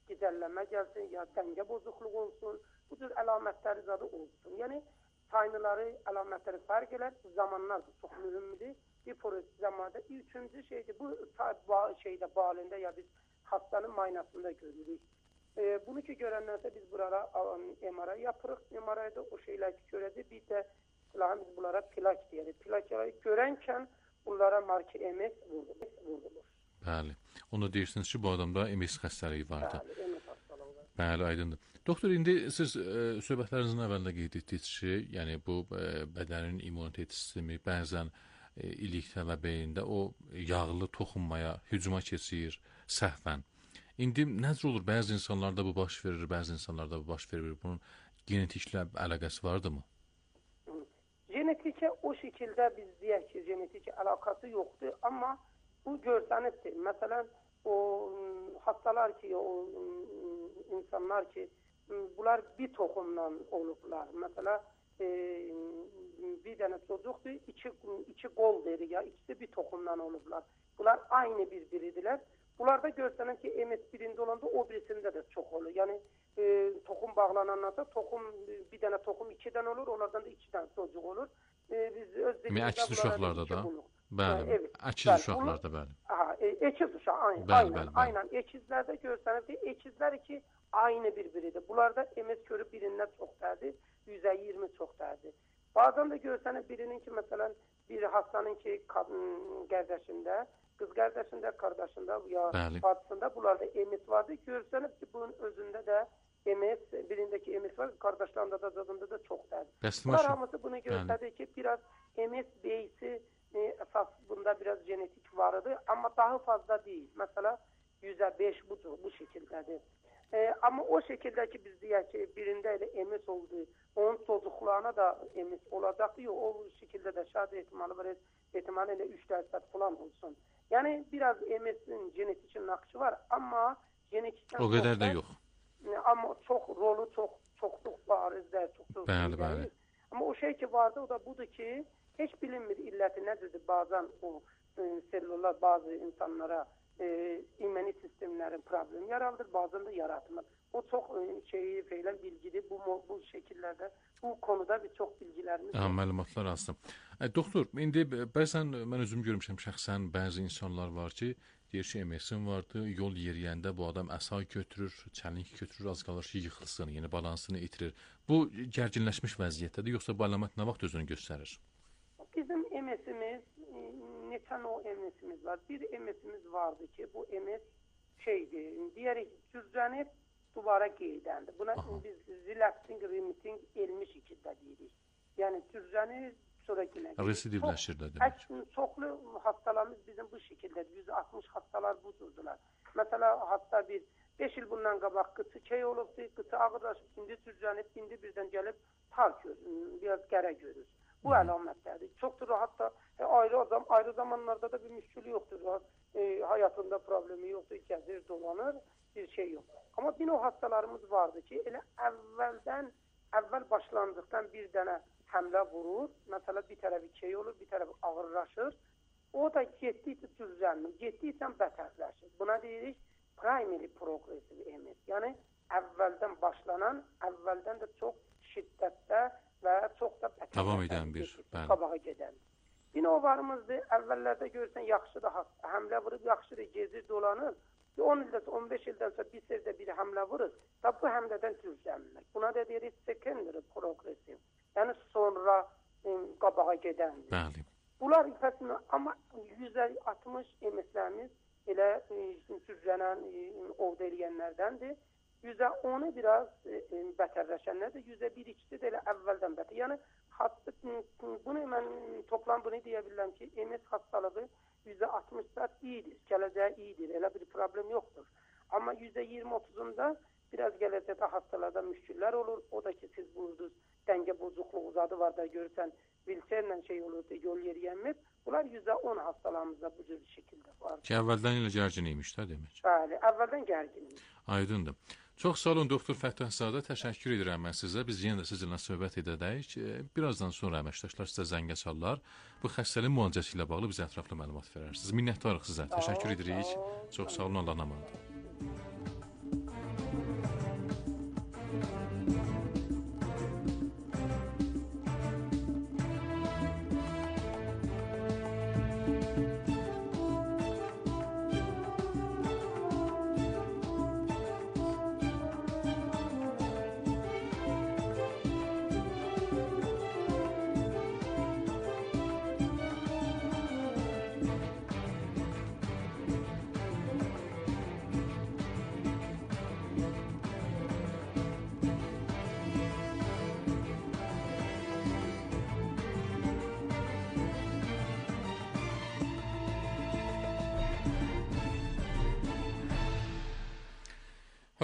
gicəlləmə gəlsin, ya dəngə pozukluğu olsun, bu cür əlamətləri zadı olsun. Yəni, sayınıları, əlamətləri fərq elər, zamanlar da çox mühümdür. Bir prosesi zamanda. Üçüncü şeydir, bu şeydə, balində ya biz hastanın maynasında görürük. E, bunu ki görəndən biz buraya M R I yapırıq. M R I'də o şeylər ki görədir. Bir də silahı biz bunlara plak deyirik. Plakları görənkən bunlara marki M S vurulur. Bəli. Onu deyirsiniz ki, bu adamda M S xəstəliyi vardı. Bəli, M S xəstəliyi var. Bəli, aydındır. Doktor, indi siz e, söhbətlərinizin əvvəlində qeyd etdiniz ki, yəni bu e, bədənin immunitet sistemi bəzən e, ilikdə və beyində o yağlı toxunmaya, hücuma keçir səhvən. İndi necə olur? Bəzi insanlarda bu baş verir, bəzi insanlarda bu baş verir. Bunun genetiklə əlaqəsi vardırmı? Genetikə o şəkildə biz deyək ki, genetik əlaqəsi yoxdur, amma bu görsənibdir. Məsələn, o hastalar ki, o insanlar ki, bunlar bir toxumdan olublar. Məsələn, e, bir dənə çocuqdur, iki, iki qol dedik ya, ikisi bir toxumdan olublar. Bunlar aynı bir-biridirlər. Bunlarda görsənir ki, M S birində olanda o birisində də çox olur. Yəni, e, toxum bağlananlarda toxum, bir dənə toxum ikidən olur, onlardan da iki dənə çocuq olur. E, biz öz əkiz uşaqlarda da? Bəli, evet, əkiz uşaqlarda, bəli. Aha, e, ekiz uşaq, aynen, bəli, aynen, bəli, bəli. aynen. Ekizlərdə görsənir ki, ekizlər ki, aynı bir-biridir. Bunlarda M S körü birindən çox dədir, yüzdə iyirmi çox dədir. Bazen de görsənir birinin ki, məsələn, bir hastanın ki, qardaşında, qız qardaşında, qardaşında ya bacısında bunlarda M S vardı. Görsənir ki, bunun özündə də M S, birindəki M S var, qardaşlarında da zadında da çox dədir. Bunlar hamısı bunu göstərdir ki, biraz M S beysi e, əsas bunda biraz genetik vardı, amma daha fazla deyil. Məsələ yüzdə beş bu, bu şəkildədir. E, amma o şəkildə ki, biz deyək ki, birində elə M S oldu, onun çocuklarına da M S olacaqdı, yox, o şəkildə də şahid ehtimalı var, ehtimalı elə üç dərsə falan olsun. Yəni, biraz M S'in genetik nakşı var, amma genetikdən o qədər də yox. Amma çox rolu, çox çoxluq barizdə, çoxluq bəli, bəli. Amma o şey ki vardı, o da budur ki, heç bilinmir illəti nədirdir, bazen o e, selülər bazı insanlara e, immuni sistemlərin problemi yaradır, bazen də yaratmır. O çox e, şeyi, feylər bilgidir, bu, bu şəkillərdə, bu konuda bir çox bilgilərimiz var. Məlumatlar aslında. E, doktor, indi bəzən mən özüm görmüşəm şəxsən, bəzi insanlar var ki, deyir ki, M S'in vardı, yol yeriyəndə bu adam əsa götürür, çəlik götürür, az qalır ki, yıxılsın, yəni balansını itirir. Bu gərginləşmiş vəziyyətdədir, yoxsa bu əlamət nə vaxt özünü göstərir? Bizim M S'imiz, neçə o M S'imiz var. Bir M S'imiz vardı ki, bu M S şeydir, deyərik, cüzlənib, duvara qeydəndir. Buna Aha. biz relaxing, remitting elmi şəkildə deyirik. Yəni, cüzlənib, sonra yenə qeydəndir. Residivləşir də demək. Çoxlu hastalarımız bizim bu şəkildədir. yüz altmış hastalar bu cüzdülər. Məsələ, hasta bir beş il bundan qabaq qıçı key olubdur, qıçı ağırlaşıb, indi cüzlənib, indi birdən gəlib tar görür, biraz qərə görür. Bu Hı. əlamətlərdir. Çoxdur, hatta e, ayrı adam, ayrı zamanlarda da bir müşkülü yoxdur. E, həyatında problemi yoxdur, gəzir, dolanır, bir şey yox. Amma bir o hastalarımız vardı ki, elə əvvəldən, əvvəl başlandıqdan bir dənə həmlə vurur. Məsələ bir tərəfi key olur, bir tərəfi ağırlaşır. O da getdikcə düzlənmir, getdikcə bətərləşir. Buna deyirik primary progressive M S. Yəni, əvvəldən başlanan, əvvəldən də çox şiddətdə və çox da bətərləşir. Davam edən bir, bəli. Qabağa gedən. Bir o varımızdır, əvvəllərdə görürsən, yaxşıdır, həmlə vurub, yaxşıdır, gezir, dolanır. on ildən, on beş ildən sonra bir sevdə bir həmlə vurur, da bu həmlədən cüzlənmək. Buna da deyirik secondary progressive. Yəni, sonra e, qabağa gedəndir. Bəli. Bunlar ifəsində, amma yüzdə altmış M S'lərimiz elə e, cüzlənən, e, ovda eləyənlərdəndir. yüzdə onu biraz e, bətərləşənlərdir. yüzdə bir ikisi də elə əvvəldən bətər. Yəni, hatta, bunu mən toplam bunu deyə bilirəm ki, M S hastalığı yüzdə altmış iyidir, gələcəyi iyidir, elə bir problem yoxdur. Amma yüzdə iyirmi otuzunda biraz gələcəkdə hastalarda müşküllər olur. O da ki, siz vurdunuz, dəngə bozukluğu uzadı var da görürsən, vilçerlə şey olurdu, yol yeriyənmir. Bunlar yüzdə on hastalarımızda bu cür şəkildə var. Ki, əvvəldən elə gərgin imiş də demək. Bəli, əvvəldən gərgin imiş. Aydındır. Çox sağ olun, doktor Fəttahzadə, təşəkkür edirəm mən sizə. Biz yenə də sizinlə söhbət edədəyik. Birazdan sonra əməkdaşlar sizə zəngə çalırlar. Bu xəstəliyin müalicəsi ilə bağlı bizə ətraflı məlumat verərsiniz. Minnətdarıq sizə. Təşəkkür edirik. Çox sağ olun, Allah'a emanet olun.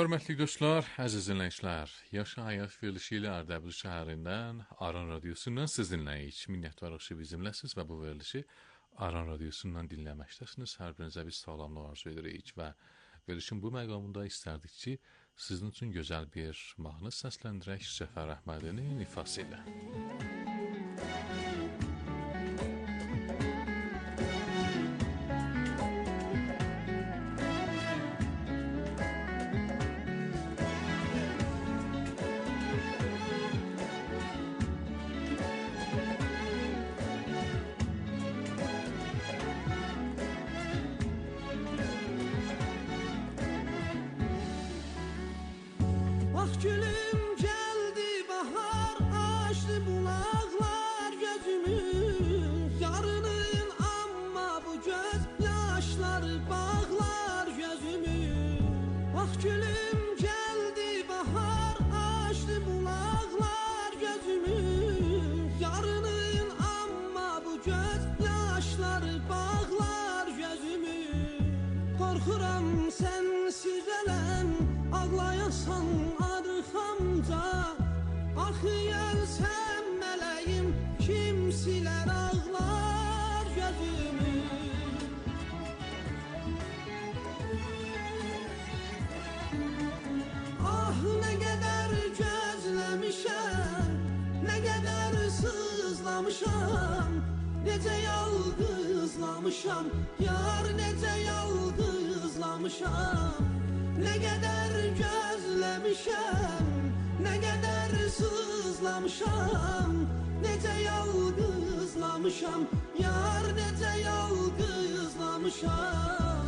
Hörmətli dostlar, əziz dinləyicilər, Yaşa Həyat verilişi ilə Ərdəbil şəhərindən Aran radiosundan siz dinləyirik. Minnətdarıq ki, bizimləsiniz və bu verilişi Aran radiosundan dinləməkdəsiniz. Hər birinizə biz sağlamlıq arzu edirik və verilişin bu məqamında istərdik ki, sizin üçün gözəl bir mahnı səsləndirək Cəfər Əhmədinin ifası ilə. Gülüm geldi bahar açtı bulaklar gözümü yarının ama bu göz yaşları bağlar gözümü. Ah gülüm geldi bahar açtı bulaklar gözümü yarının ama bu göz yaşları bağlar gözümü. Korkuram sensiz elem ağlayasan arxamca axı gəlsəm mələyim kimsilər ağlar gözümü. Ah nə qədər gözləmişəm, nə qədər sızlamışam, necə yalqızlamışam, yar necə yalqızlamışam. Ne kadar gözlemişem, ne kadar sızlamışam, nece yalgızlamışam, yar nece yalgızlamışam.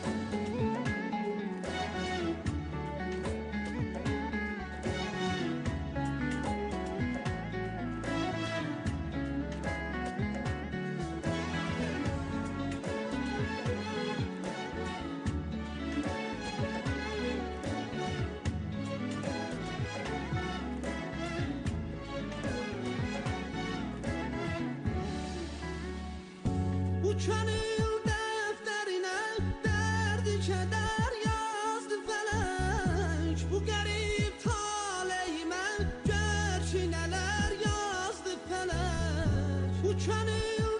Könül defterine derdi keder yazdı felek. Bu garip taleyime gör ki neler yazdı felek. Bu könül